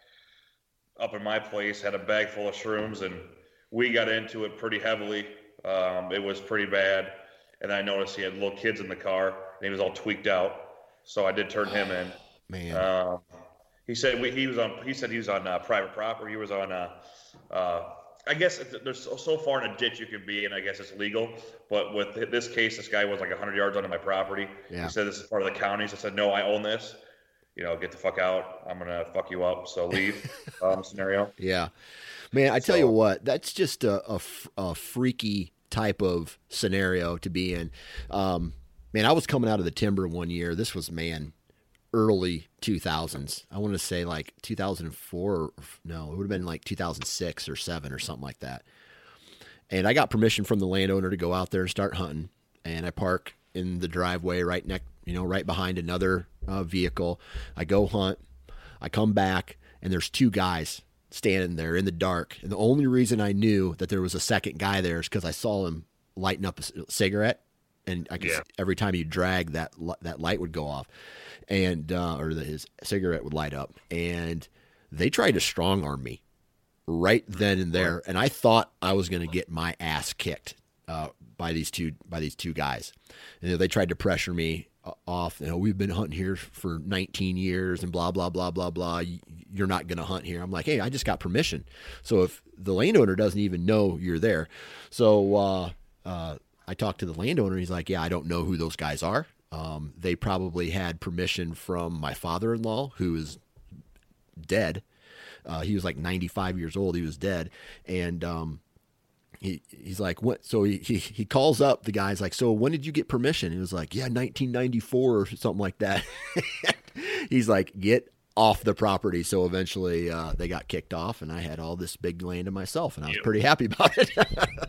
up in my place, had a bag full of shrooms, and we got into it pretty heavily. Um, it was pretty bad. And I noticed he had little kids in the car, and he was all tweaked out. So I did turn him in. Man. Um, he said we, he was on. He said he was on uh, private property. He was on. Uh, uh, I guess there's so, so far in a ditch you can be, and I guess it's legal. But with this case, this guy was like one hundred yards onto my property. Yeah. He said this is part of the county. So I said, no, I own this. You know, get the fuck out. I'm gonna fuck you up. So leave. um, scenario. Yeah. Man, I tell so, you what, that's just a, a, a freaky type of scenario to be in. Um, man, I was coming out of the timber one year. This was, man, early two thousands. I want to say like two thousand four. Or, no, it would have been like two thousand six or seven or something like that. And I got permission from the landowner to go out there and start hunting. And I park in the driveway right next, you know, right behind another uh, vehicle. I go hunt. I come back, and there's two guys standing there in the dark. And the only reason I knew that there was a second guy there is because I saw him lighting up a cigarette, and I could yeah. every time you drag that that light would go off, and uh, or the, his cigarette would light up. And they tried to strong arm me right then and there, and I thought I was going to get my ass kicked uh, by these two by these two guys. And you know, they tried to pressure me off. You know, we've been hunting here for nineteen years and blah, blah, blah, blah, blah. You're not going to hunt here. I'm like, hey, I just got permission. So if the landowner doesn't even know you're there. So uh, uh, I talked to the landowner. He's like, yeah, I don't know who those guys are. Um, they probably had permission from my father-in-law, who is dead. Uh, he was like ninety-five years old. He was dead. And um, He he's like, what? So he, he he calls up the guy's like, so when did you get permission? He was like, yeah, nineteen ninety-four or something like that. He's like, get off the property. So eventually uh, they got kicked off, and I had all this big land to myself, and I was yep. pretty happy about it.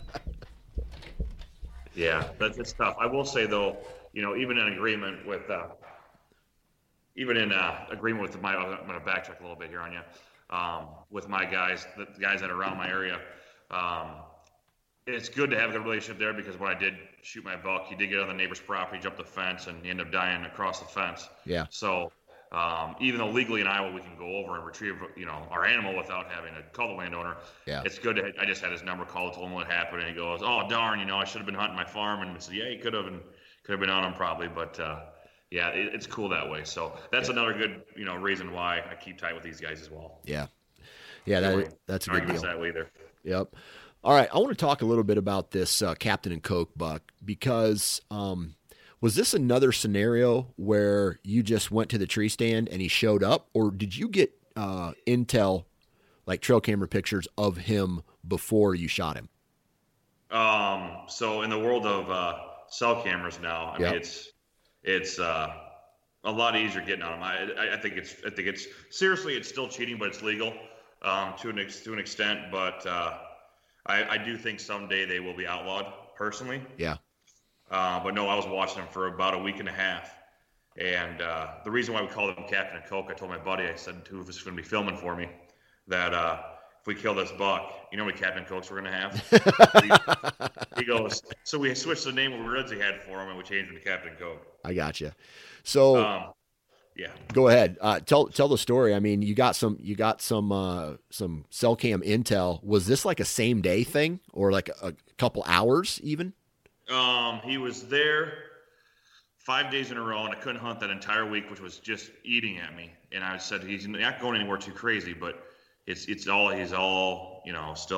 Yeah, that's it's tough. I will say though, you know, even in agreement with, uh, even in uh, agreement with my, I'm going to backtrack a little bit here on you, um, with my guys, the guys that are around my area. Um, It's good to have a good relationship there, because when I did shoot my buck, he did get on the neighbor's property, jump the fence, and he ended up dying across the fence. Yeah. So um, even though legally in Iowa we can go over and retrieve, you know, our animal without having to call the landowner, yeah. it's good to. I just had his number, called, told him what happened, and he goes, "Oh darn, you know, I should have been hunting my farm." And I said, "Yeah, you could have, and could have been on him probably, but uh, yeah, it, it's cool that way." So that's yeah. another good, you know, reason why I keep tight with these guys as well. Yeah. Yeah, that, that's a good deal. That way either. Yep. All right, I want to talk a little bit about this uh, Captain and Coke buck, because um, was this another scenario where you just went to the tree stand and he showed up, or did you get uh, intel, like trail camera pictures of him before you shot him? Um. So in the world of uh, cell cameras now, I yep. mean, it's it's uh, a lot easier getting on them. I, I think it's I think it's seriously, it's still cheating, but it's legal um, to an ex, to an extent, but. Uh, I, I do think someday they will be outlawed, personally. Yeah. Uh, but no, I was watching them for about a week and a half. And uh, the reason why we called him Captain and Coke, I told my buddy, I said, who was going to be filming for me, that uh, if we kill this buck, you know how many Captain Cokes we're going to have? he, he goes, so we switched the name we originally had for him, and we changed him to Captain Coke. I got you. So um, yeah, go ahead. Uh, tell tell the story. I mean, you got some you got some uh, some cell cam intel. Was this like a same day thing, or like a, a couple hours even? Um, he was there five days in a row, and I couldn't hunt that entire week, which was just eating at me. And I said he's not going anywhere too crazy, but it's it's all he's all you know still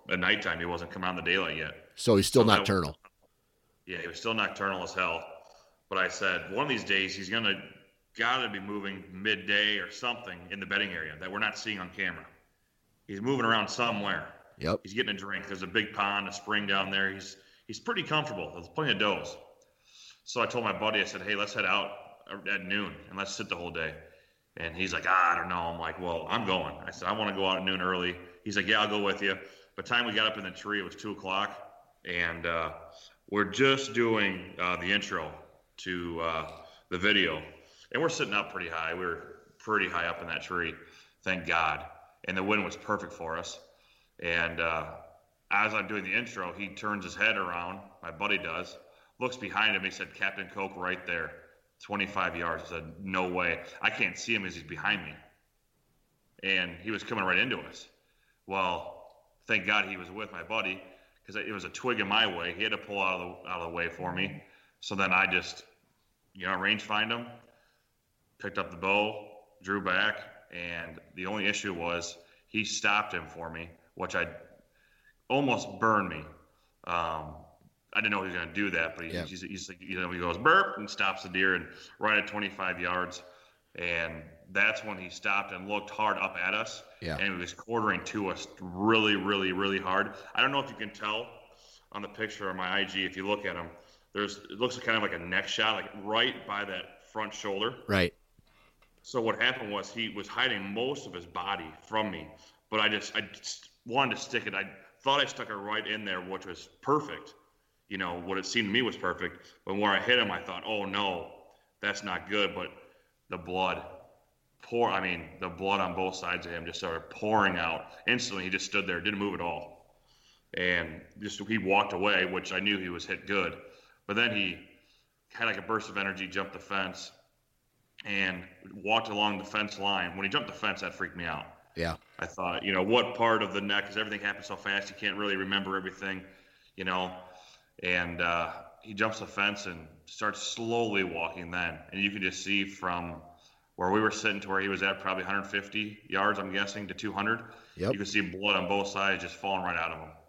at nighttime. He wasn't coming out in the daylight yet. So he's still so nocturnal. Was, yeah, he was still nocturnal as hell. But I said, one of these days he's going to got to be moving midday or something in the bedding area that we're not seeing on camera. He's moving around somewhere. Yep. He's getting a drink. There's a big pond, a spring down there. He's he's pretty comfortable. There's plenty of does. So I told my buddy, I said, hey, let's head out at noon and let's sit the whole day. And he's like, ah, I don't know. I'm like, well, I'm going. I said, I want to go out at noon early. He's like, yeah, I'll go with you. By the time we got up in the tree, it was two o'clock. And uh, we're just doing uh, the intro to uh, the video. And we're sitting up pretty high. We were pretty high up in that tree, thank God. And the wind was perfect for us. And uh, as I'm doing the intro, he turns his head around, my buddy does, looks behind him. He said, Captain Coke right there, twenty-five yards. I said, no way. I can't see him as he's behind me. And he was coming right into us. Well, thank God he was with my buddy, because it was a twig in my way. He had to pull out of the, out of the way for me. So then I just, you know, range find him, picked up the bow, drew back, and the only issue was he stopped him for me, which I almost burned me. Um, I didn't know he was going to do that, but he, yeah. he's, he's like, you know, he goes burp and stops the deer and right at twenty-five yards. And that's when he stopped and looked hard up at us. Yeah. And he was quartering to us really, really, really hard. I don't know if you can tell on the picture on my I G, if you look at him, there's, it looks kind of like a neck shot, like right by that front shoulder. Right. So what happened was he was hiding most of his body from me, but I just, I just wanted to stick it. I thought I stuck it right in there, which was perfect. You know, what it seemed to me was perfect. But where I hit him, I thought, oh, no, that's not good. But the blood pour, I mean, the blood on both sides of him just started pouring out. Instantly, he just stood there, didn't move at all. And just he walked away, which I knew he was hit good. But then he had like a burst of energy, jumped the fence, and walked along the fence line. When he jumped the fence, that freaked me out. Yeah. I thought, you know, what part of the neck, because everything happened so fast, you can't really remember everything, you know. And uh, he jumps the fence and starts slowly walking then. And you can just see from where we were sitting to where he was at, probably one hundred fifty yards, I'm guessing, to two hundred. Yep. You can see blood on both sides just falling right out of him.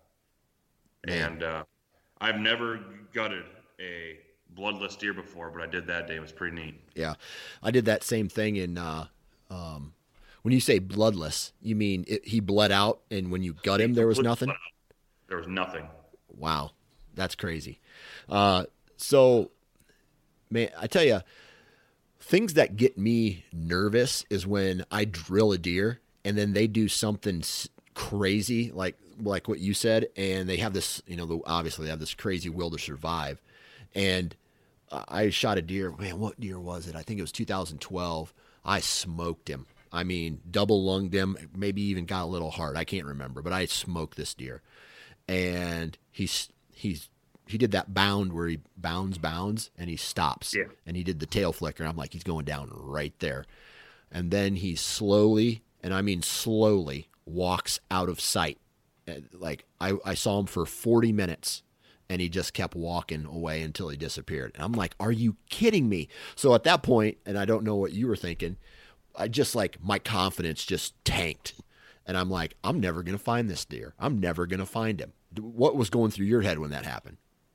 Man. And uh, I've never gutted a bloodless deer before, but I did that day. It was pretty neat. Yeah. I did that same thing in uh, um, when you say bloodless, you mean it, he bled out, and when you gut him, there was nothing? There was nothing. Wow. That's crazy. Uh, so, man, I tell you, things that get me nervous is when I drill a deer and then they do something crazy, like like what you said, and they have this, you know, obviously they have this crazy will to survive. And I shot a deer. Man, what deer was it? I think it was two thousand twelve. I smoked him. I mean, double lunged him, maybe even got a little hard. I can't remember, but I smoked this deer. And he's he's he did that bound where he bounds, bounds, and he stops. Yeah. And he did the tail flicker. I'm like, he's going down right there. And then he slowly, and I mean slowly, walks out of sight. Like I, I saw him for forty minutes, and he just kept walking away until he disappeared. And I'm like, are you kidding me? So at that point, and I don't know what you were thinking, I just like my confidence just tanked. And I'm like, I'm never going to find this deer. I'm never going to find him. What was going through your head when that happened?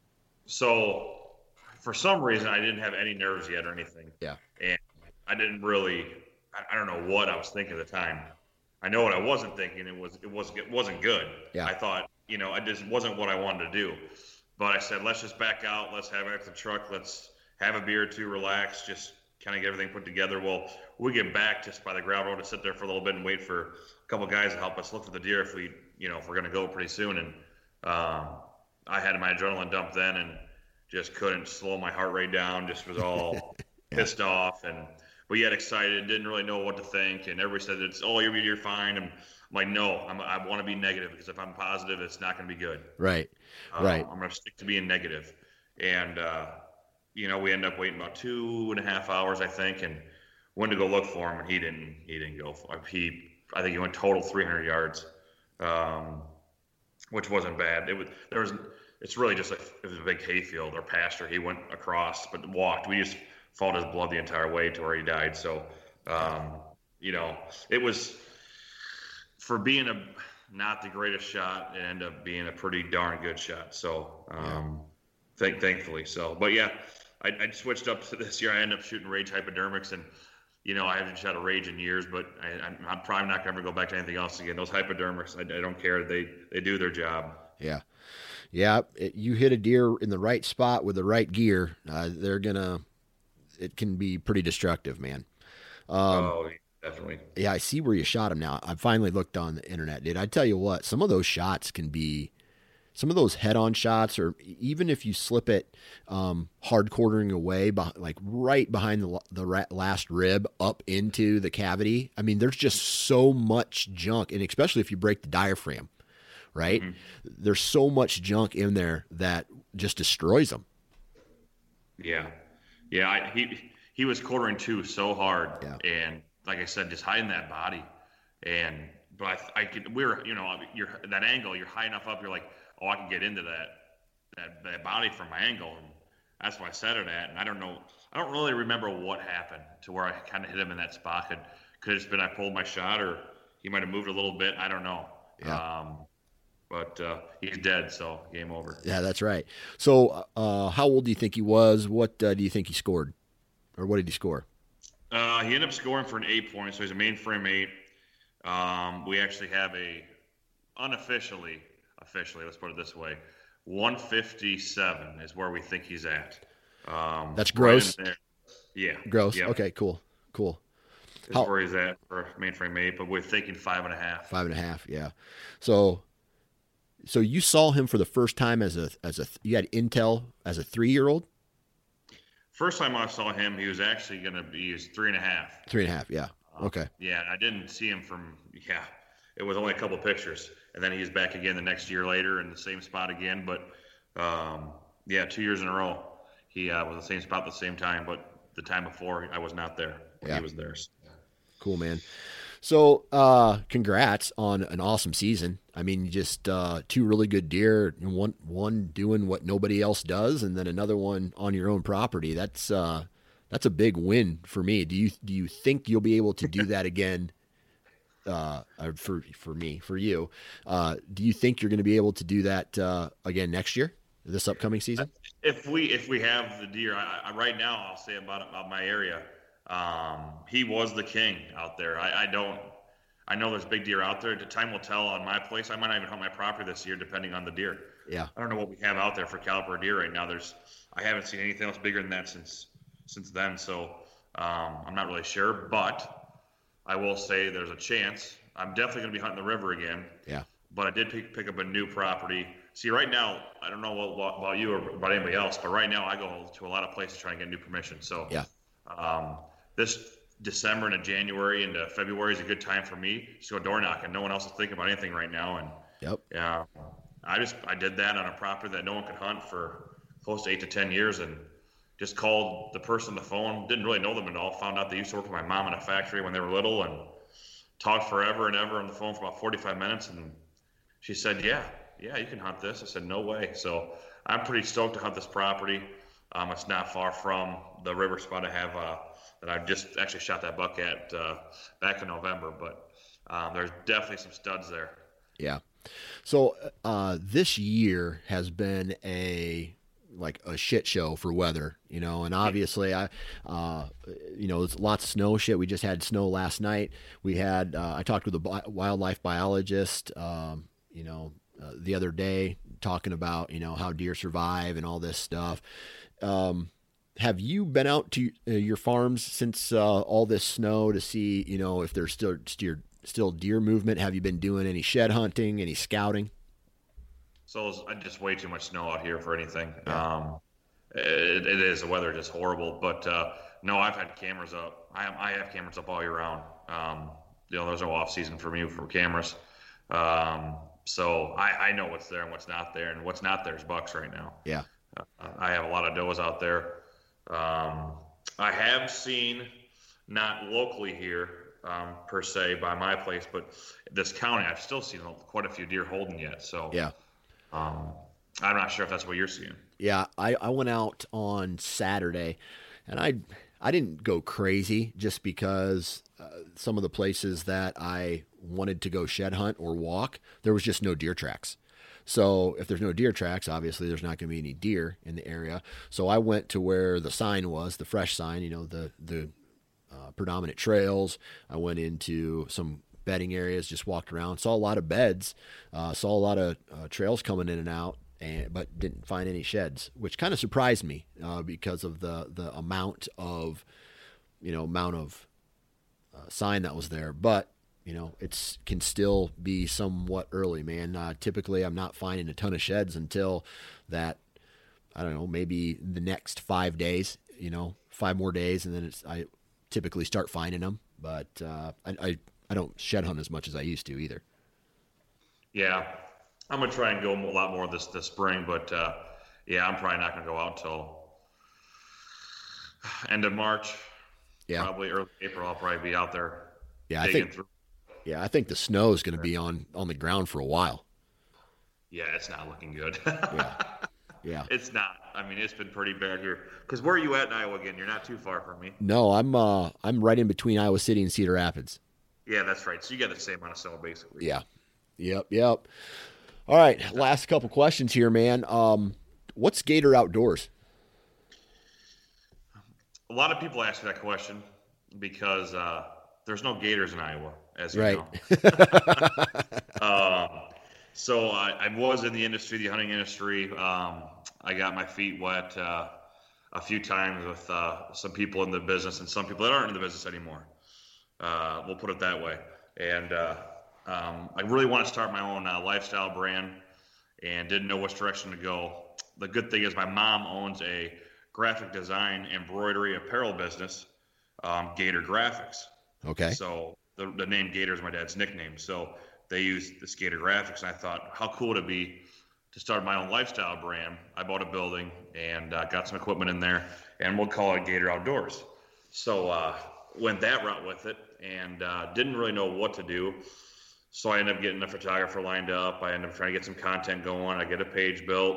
So for some reason, I didn't have any nerves yet or anything. Yeah. And I didn't really, I, I don't know what I was thinking at the time. I know what I wasn't thinking. It was, it wasn't, it wasn't good. Yeah. I thought, you know, it just wasn't what I wanted to do. But I said, let's just back out. Let's have it at the truck. Let's have a beer or two, relax, just kind of get everything put together. Well, we get back just by the gravel road to sit there for a little bit and wait for a couple of guys to help us look for the deer if we, you know, if we're going to go pretty soon. And um, I had my adrenaline dump then and just couldn't slow my heart rate down. Just was all yeah. pissed off and but yet excited. Didn't really know what to think. And everybody said it's oh you're you're fine. And I'm like no, I'm, I want to be negative because if I'm positive, it's not going to be good. Right, um, right. I'm going to stick to being negative. And uh, you know, we end up waiting about two and a half hours, I think, and went to go look for him, and he didn't. He didn't go. For, he, I think he went total three hundred yards, um, which wasn't bad. It was there was. It's really just like it was a big hayfield or pasture. He went across, but walked. We just followed his blood the entire way to where he died. So, um, you know, it was for being a not the greatest shot. It ended up being a pretty darn good shot. So, um, thank, thankfully. So, but yeah, I, I switched up to this year. I ended up shooting Rage Hypodermics, and you know, I haven't shot a Rage in years, but I, I'm, I'm probably not going to ever go back to anything else again. Those Hypodermics, I, I don't care. They they do their job. Yeah. Yeah, it, you hit a deer in the right spot with the right gear, uh, they're going to – it can be pretty destructive, man. Um, oh, definitely. Yeah, I see where you shot him now. I finally looked on the internet, dude. I tell you what, some of those shots can be – some of those head-on shots, or even if you slip it um, hard quartering away, like right behind the, the last rib up into the cavity, I mean, there's just so much junk, and especially if you break the diaphragm. Right? Mm-hmm. There's so much junk in there that just destroys them. Yeah. Yeah. I, he, he was quartering two so hard. Yeah. And like I said, just hiding that body. And, but I, I could, we were, you know, you're that angle, you're high enough up. You're like, oh, I can get into that, that, that body from my angle. And that's why I set it at. And I don't know, I don't really remember what happened to where I kind of hit him in that spot. Could, could have been, I pulled my shot, or he might've moved a little bit. I don't know. Yeah. Um, But uh, he's dead, so game over. Yeah, that's right. So uh, how old do you think he was? What uh, do you think he scored? Or what did he score? Uh, he ended up scoring for an eight point, so he's a mainframe eight. Um, we actually have a, unofficially, officially, let's put it this way, one fifty-seven is where we think he's at. Um, that's gross? Right yeah. Gross? Yep. Okay, cool, cool. That's how, where he's at for mainframe eight, but we're thinking five and a half. Five and a half, yeah. So... So you saw him for the first time as a as a you had intel as a three year old. First time I saw him, he was actually going to be he was three and a half. Three and a half, yeah. Okay. Uh, yeah, I didn't see him from yeah. It was only a couple of pictures, and then he was back again the next year later in the same spot again. But um, yeah, two years in a row, he uh, was the same spot at the same time. But the time before, I was not there when yeah. he was there. So. Cool, man. So, uh, congrats on an awesome season. I mean, just uh, two really good deer, and one one doing what nobody else does, and then another one on your own property. That's uh, that's a big win for me. Do you do you think you'll be able to do that again? Uh, for for me, for you, uh, do you think you're going to be able to do that uh, again next year, this upcoming season? If we if we have the deer, I, I, right now I'll say about about my area. Um, he was the king out there. I, I don't, I know there's big deer out there. The time will tell on my place. I might not even hunt my property this year, depending on the deer. Yeah. I don't know what we have out there for caliper deer right now. There's, I haven't seen anything else bigger than that since, since then. So, um, I'm not really sure, but I will say there's a chance. I'm definitely going to be hunting the river again. Yeah. But I did pick, pick up a new property. See, right now, I don't know what, what, about you or about anybody else, but right now I go to a lot of places trying to get new permission. So, yeah. Um, this December into January into February is a good time for me to go door knocking. No one else is thinking about anything right now. And yep. yeah, I just, I did that on a property that no one could hunt for close to eight to ten years, and just called the person on the phone. Didn't really know them at all. Found out they used to work with my mom in a factory when they were little, and talked forever and ever on the phone for about forty-five minutes. And she said, yeah, yeah, you can hunt this. I said, no way. So I'm pretty stoked to hunt this property. Um, it's not far from the river spot I have, uh, that I just actually shot that buck at uh, back in November. But um, there's definitely some studs there. Yeah. So uh, this year has been a like a shit show for weather, you know, and obviously I, uh, you know, there's lots of snow shit. We just had snow last night. We had, uh, I talked with a bi- wildlife biologist, um, you know, uh, the other day talking about, you know, how deer survive and all this stuff. Um, have you been out to uh, your farms since uh, all this snow to see, you know, if there's still still still deer movement? Have you been doing any shed hunting, any scouting? So it's just way too much snow out here for anything. Yeah. Um, it, it is, the weather is horrible, but uh, no, I've had cameras up. I have, I have cameras up all year round. Um, you know, there's no off season for me for cameras. Um, so I, I know what's there and what's not there, and what's not there is bucks right now. Yeah. Uh, I have a lot of does out there. Um, I have seen, not locally here um, per se by my place, but this county, I've still seen quite a few deer holding yet. So yeah, um, I'm not sure if that's what you're seeing. Yeah, I, I went out on Saturday, and I I didn't go crazy just because uh, some of the places that I wanted to go shed hunt or walk, there was just no deer tracks. So if there's no deer tracks, obviously there's not going to be any deer in the area. So I went to where the sign was, the fresh sign, you know, the, the uh, predominant trails. I went into some bedding areas, just walked around, saw a lot of beds, uh, saw a lot of uh, trails coming in and out. And, but didn't find any sheds, which kind of surprised me uh, because of the, the amount of, you know, amount of uh, sign that was there. But, you know, it's can still be somewhat early, man. Uh, typically, I'm not finding a ton of sheds until that, I don't know, maybe the next five days, you know, five more days. And then it's, I typically start finding them. But uh, I, I, I don't shed hunt as much as I used to either. Yeah. I'm going to try and go a lot more this, this spring, but uh, yeah, I'm probably not going to go out till end of March. Yeah. Probably early April, I'll probably be out there. Yeah, I think, through. yeah, I think the snow is going to be on, on the ground for a while. Yeah, it's not looking good. yeah. Yeah. It's not. I mean, it's been pretty bad here. Because where are you at in Iowa again? You're not too far from me. No, I'm uh, I'm right in between Iowa City and Cedar Rapids. Yeah, that's right. So you got the same amount of snow, basically. Yeah. Yep, yep. All right, last couple questions here, man. Um, what's Gator Outdoors? A lot of people ask me that question because uh, there's no gators in Iowa, as you right. know. um, so I, I was in the industry, the hunting industry. Um, I got my feet wet uh, a few times with uh, some people in the business and some people that aren't in the business anymore. Uh, we'll put it that way. And uh, Um, I really want to start my own uh, lifestyle brand and didn't know which direction to go. The good thing is my mom owns a graphic design embroidery apparel business, um, Gator Graphics. Okay. So the, the name Gator is my dad's nickname. So they use this Gator Graphics, and I thought, how cool would it be to start my own lifestyle brand? I bought a building and uh, got some equipment in there, and we'll call it Gator Outdoors. So uh, went that route with it and uh, didn't really know what to do. So I ended up getting a photographer lined up. I ended up trying to get some content going. I get a page built.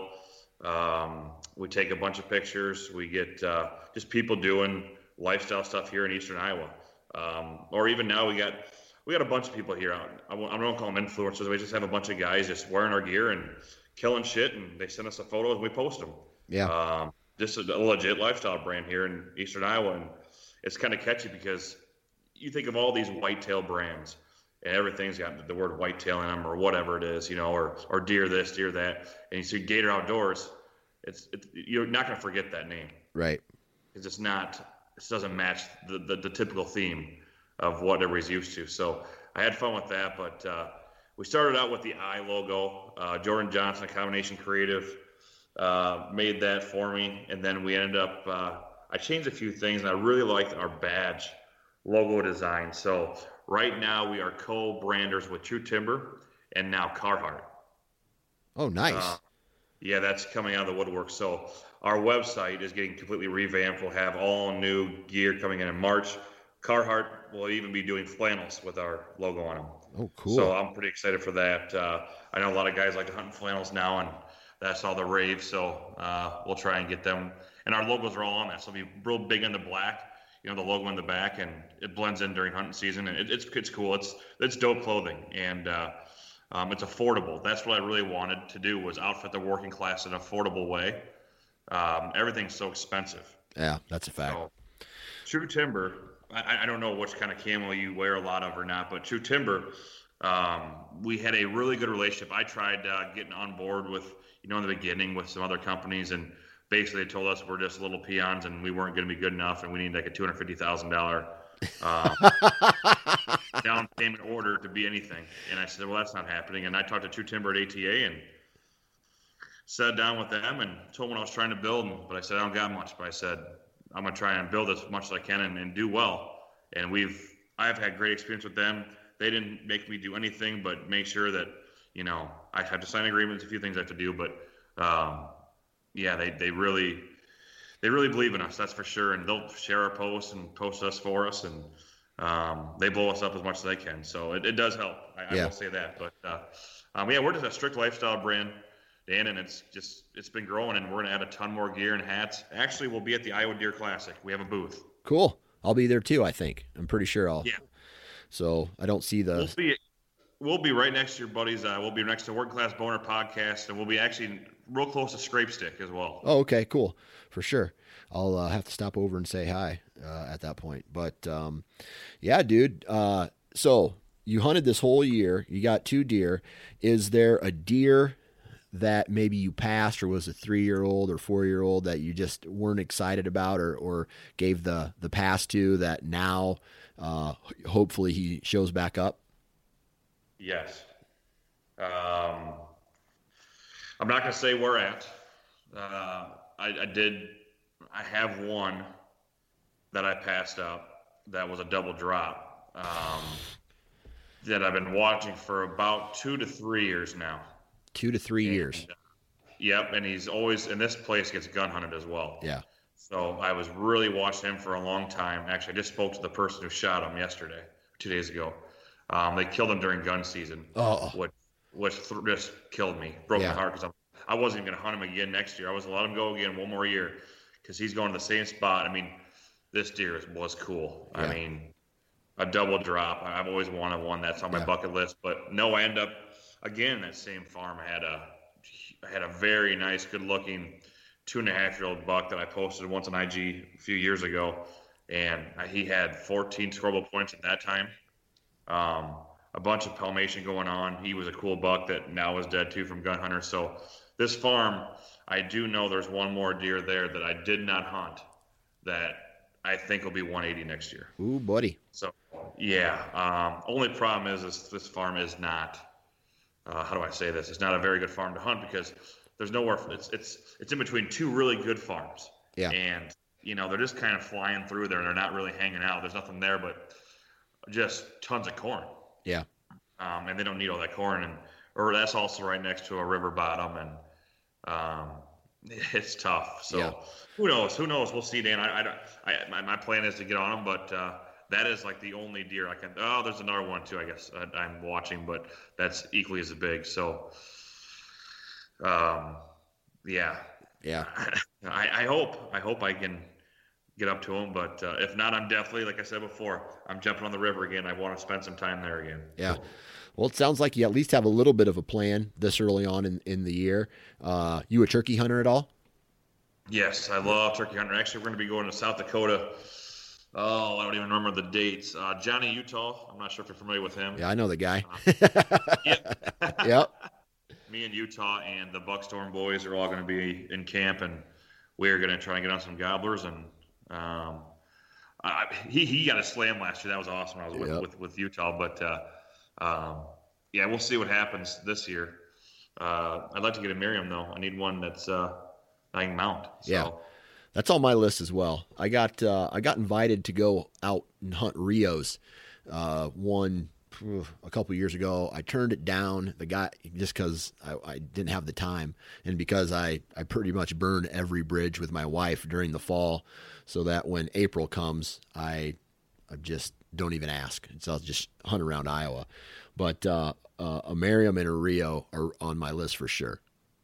Um, we take a bunch of pictures. We get uh, just people doing lifestyle stuff here in Eastern Iowa. Um, or even now we got we got a bunch of people here. I, I don't call them influencers. We just have a bunch of guys just wearing our gear and killing shit, and they send us the photos and we post them. Yeah. Um, just a, a legit lifestyle brand here in Eastern Iowa, and it's kind of catchy because you think of all these whitetail brands. And everything's got the word whitetail in them or whatever it is, you know, or or deer this, deer that. And you see Gator Outdoors, it's, it's you're not going to forget that name. Right. Because it's not, it doesn't match the, the, the typical theme of what everybody's used to. So I had fun with that, but uh, we started out with the I logo. Uh, Jordan Johnson, a Combination Creative, uh, made that for me. And then we ended up, uh, I changed a few things, and I really liked our badge logo design. So right now we are co-branders with True Timber and now Carhartt. Oh, nice. Uh, yeah, that's coming out of the woodwork. So our website is getting completely revamped. We'll have all new gear coming in in March. Carhartt will even be doing flannels with our logo on them. Oh, cool. So I'm pretty excited for that. Uh, I know a lot of guys like to hunt in flannels now, and that's all the rave. So uh, we'll try and get them. And our logos are all on that. So it'll be real big in the black. You know, the logo in the back, and it blends in during hunting season, and it, it's it's cool. It's it's dope clothing, and uh, um, it's affordable. That's what I really wanted to do, was outfit the working class in an affordable way. Um, everything's so expensive. Yeah, that's a fact. So, True Timber, I, I don't know which kind of camo you wear a lot of or not, but True Timber, um, we had a really good relationship. I tried uh, getting on board with, you know, in the beginning with some other companies, and basically they told us we're just little peons and we weren't going to be good enough, and we need like a two hundred fifty thousand dollars um, down payment order to be anything. And I said, well, that's not happening. And I talked to True Timber at A T A and sat down with them and told them what I was trying to build. But I said, I don't got much, but I said, I'm going to try and build as much as I can and, and do well. And we've, I've had great experience with them. They didn't make me do anything but make sure that, you know, I had to sign agreements, a few things I have to do, but um, yeah, they, they really, they really believe in us. That's for sure. And they'll share our posts and post us for us. And um, they blow us up as much as they can. So it, it does help. I, yeah. I will say that, but uh, um, yeah, we're just a strict lifestyle brand, Dan, and it's just, it's been growing, and we're going to add a ton more gear and hats. Actually, we'll be at the Iowa Deer Classic. We have a booth. cool. I'll be there too. I think I'm pretty sure I'll. Yeah. So I don't see the. We'll be, we'll be right next to your buddies. Uh, we'll be next to Working Class Boner podcast, and we'll be actually real close to Scrape Stick as well. Oh, okay, cool, for sure. I'll uh, have to stop over and say hi uh, at that point. But um, yeah, dude. Uh, so you hunted this whole year. You got two deer. Is there a deer that maybe you passed, or was a three-year-old or four-year-old that you just weren't excited about, or, or gave the, the pass to, that now uh, hopefully he shows back up? Yes. Um, I'm not going to say where at. Uh, I, I did, I have one that I passed up that was a double drop um, that I've been watching for about two to three years now. Two to three and, years. Uh, yep, and he's always, and this place gets gun hunted as well. Yeah. So I was really watching him for a long time. Actually, I just spoke to the person who shot him yesterday, two days ago. Um, they killed him during gun season, oh. which, which th- just killed me, broke yeah. my heart, because I wasn't even going to hunt him again next year. I was going to let him go again one more year because he's going to the same spot. I mean, this deer was cool. Yeah. I mean, a double drop. I've always wanted one. That's on my yeah. bucket list. But no, I end up again that same farm. I had a I had a very nice, good-looking two and a half year old buck that I posted once on I G a few years ago, and he had fourteen scoreable points at that time. Um, a bunch of palmation going on. He was a cool buck that now is dead too from gun hunters. So this farm, I do know there's one more deer there that I did not hunt that I think will be one eighty next year. Ooh, buddy. So yeah. Um, only problem is this, this farm is not, uh, how do I say this? It's not a very good farm to hunt because there's nowhere. It's, it's, it's in between two really good farms. Yeah. And, you know, they're just kind of flying through there. They're not really hanging out. There's nothing there but just tons of corn. Yeah. Um, and they don't need all that corn. And, or that's also right next to a river bottom. And, um, it's tough. So yeah. who knows? Who knows? We'll see, Dan. I, I, I my, my plan is to get on them, but uh, that is like the only deer I can. Oh, there's another one too. I guess I, I'm watching, but that's equally as big. So, um, yeah, yeah. I, I hope I hope I can get up to them, but uh, if not, I'm definitely, like I said before, I'm jumping on the river again. I want to spend some time there again. Yeah. Well, it sounds like you at least have a little bit of a plan this early on in, in the year. Uh, you a turkey hunter at all? Yes, I love turkey hunting. Actually, we're going to be going to South Dakota. Oh, I don't even remember the dates. Uh, Johnny Utah. I'm not sure if you're familiar with him. Yeah, I know the guy. Uh, yep. Yep. Me and Utah and the Buckstorm boys are all going to be in camp, and we're going to try and get on some gobblers. And um, I, he he got a slam last year. That was awesome. I was with, yep. with, with Utah, but uh, um, yeah, we'll see what happens this year. Uh, I'd like to get a Miriam though. I need one that's uh, I can mount. So. Yeah, that's on my list as well. I got uh, I got invited to go out and hunt Rios. Uh, one a couple years ago. I turned it down. The guy just because I, I didn't have the time, and because I I pretty much burn every bridge with my wife during the fall, so that when April comes, I I just don't even ask. So I'll just hunt around Iowa. But uh, uh, a Merriam and a Rio are on my list for sure.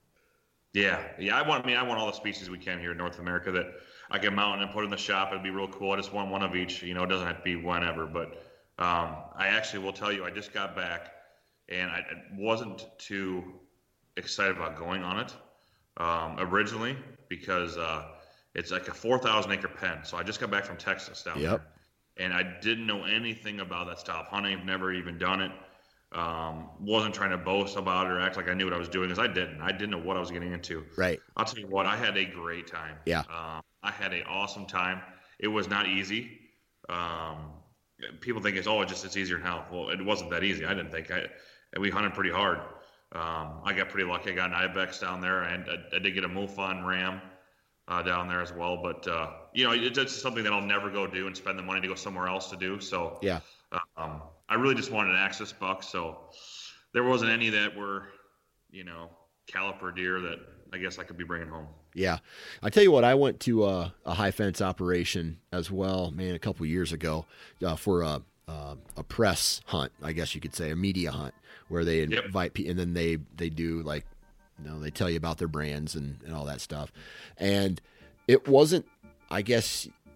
Yeah, yeah. I want. I mean, I want all the species we can here in North America that I can mount and put in the shop. It'd be real cool. I just want one of each. You know, it doesn't have to be whenever. But um, I actually will tell you, I just got back, and I wasn't too excited about going on it um, originally because uh, it's like a four thousand acre pen. So I just got back from Texas down yep. there, and I didn't know anything about that style of hunting. I've never even done it. Um, wasn't trying to boast about it or act like I knew what I was doing, because I didn't. I didn't know what I was getting into. Right. I'll tell you what, I had a great time. Yeah. Um, I had an awesome time. It was not easy. Um, people think it's, oh, it just it's easier than hell. Well, it wasn't that easy. I didn't think. I we hunted pretty hard. Um, I got pretty lucky. I got an ibex down there, and I, I did get a MUFON ram uh, down there as well. But uh, you know, it's, it's something that I'll never go do and spend the money to go somewhere else to do. So yeah. Um, I really just wanted an access buck, so there wasn't any that were, you know, caliper deer that I guess I could be bringing home. Yeah. I tell you what, I went to a, a high fence operation as well, man, a couple years ago uh, for a, uh, a press hunt, I guess you could say, a media hunt, where they Yep. invite people, and then they, they do like, you know, they tell you about their brands and, and all that stuff. And it wasn't, I guess,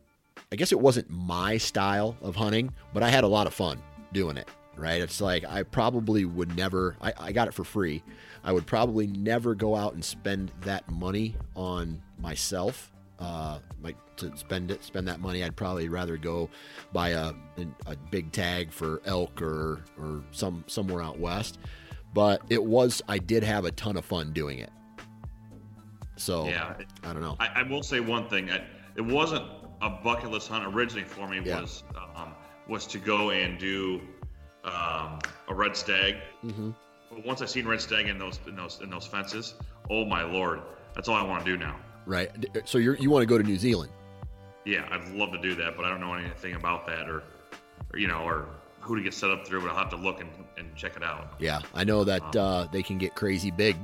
I guess it wasn't my style of hunting, but I had a lot of fun doing it, right? It's like I probably would never, I, I got it for free. I would probably never go out and spend that money on myself. Uh, like to spend it, spend that money. I'd probably rather go buy a, a big tag for elk or, or some, somewhere out west. But it was, I did have a ton of fun doing it. So yeah, I don't know. I, I will say one thing. I, it wasn't a bucket list hunt originally for me. Yeah. Was um, was to go and do um, a red stag. Mm-hmm. But once I seen red stag in those in those in those fences, oh my Lord, that's all I want to do now. Right. So you you want to go to New Zealand? Yeah, I'd love to do that, but I don't know anything about that, or, or you know, or who to get set up through. But I'll have to look and, and check it out. Yeah, I know that um, uh, they can get crazy big.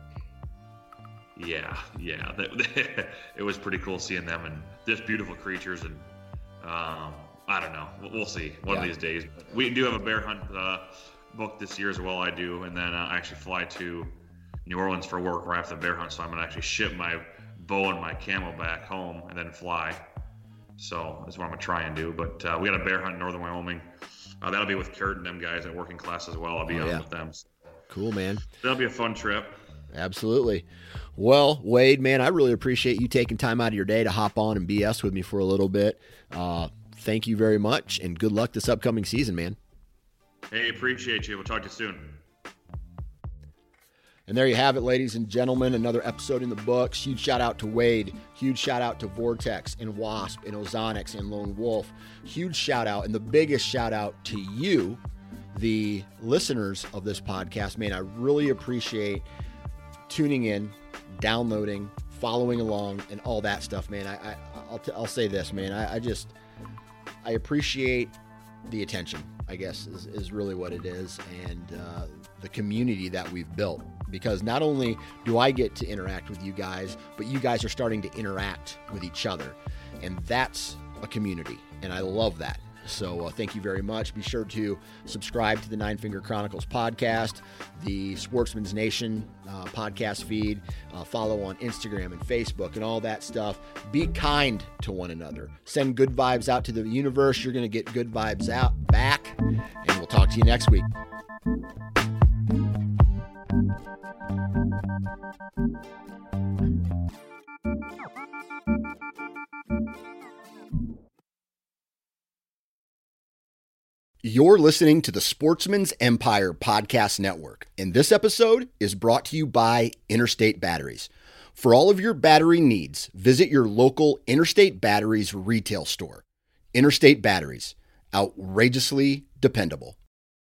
Yeah, yeah, it was pretty cool seeing them and just beautiful creatures, and um, I don't know, we'll see one yeah. of these days. We do have a bear hunt uh, booked this year as well. I do, and then uh, I actually fly to New Orleans for work right after the bear hunt, so I'm gonna actually ship my bow and my camo back home and then fly. So that's what I'm gonna try and do. But uh, we got a bear hunt in northern Wyoming. Uh, that'll be with Kurt and them guys at Working Class as well. I'll be oh, on yeah. with them. Cool, man. That'll be a fun trip. Absolutely. Well, Wade, man, I really appreciate you taking time out of your day to hop on and B S with me for a little bit. Uh, thank you very much, and good luck this upcoming season, man. Hey, appreciate you. We'll talk to you soon. And there you have it, ladies and gentlemen, another episode in the books. Huge shout out to Wade. Huge shout out to Vortex and Wasp and Ozonics and Lone Wolf. Huge shout out, and the biggest shout out to you, the listeners of this podcast. Man, I really appreciate tuning in, downloading, following along, and all that stuff, man. I, I I'll t- I'll say this, man. I, I just I appreciate the attention, I guess, is, is really what it is, and uh, the community that we've built. Because not only do I get to interact with you guys, but you guys are starting to interact with each other, and that's a community, and I love that. So uh, thank you very much. Be sure to subscribe to the Nine Finger Chronicles podcast, the Sportsman's Nation uh, podcast feed, uh, follow on Instagram and Facebook and all that stuff. Be kind to one another. Send good vibes out to the universe. You're going to get good vibes out back, and we'll talk to you next week. You're listening to the Sportsman's Empire Podcast Network, and this episode is brought to you by Interstate Batteries. For all of your battery needs, visit your local Interstate Batteries retail store. Interstate Batteries, outrageously dependable.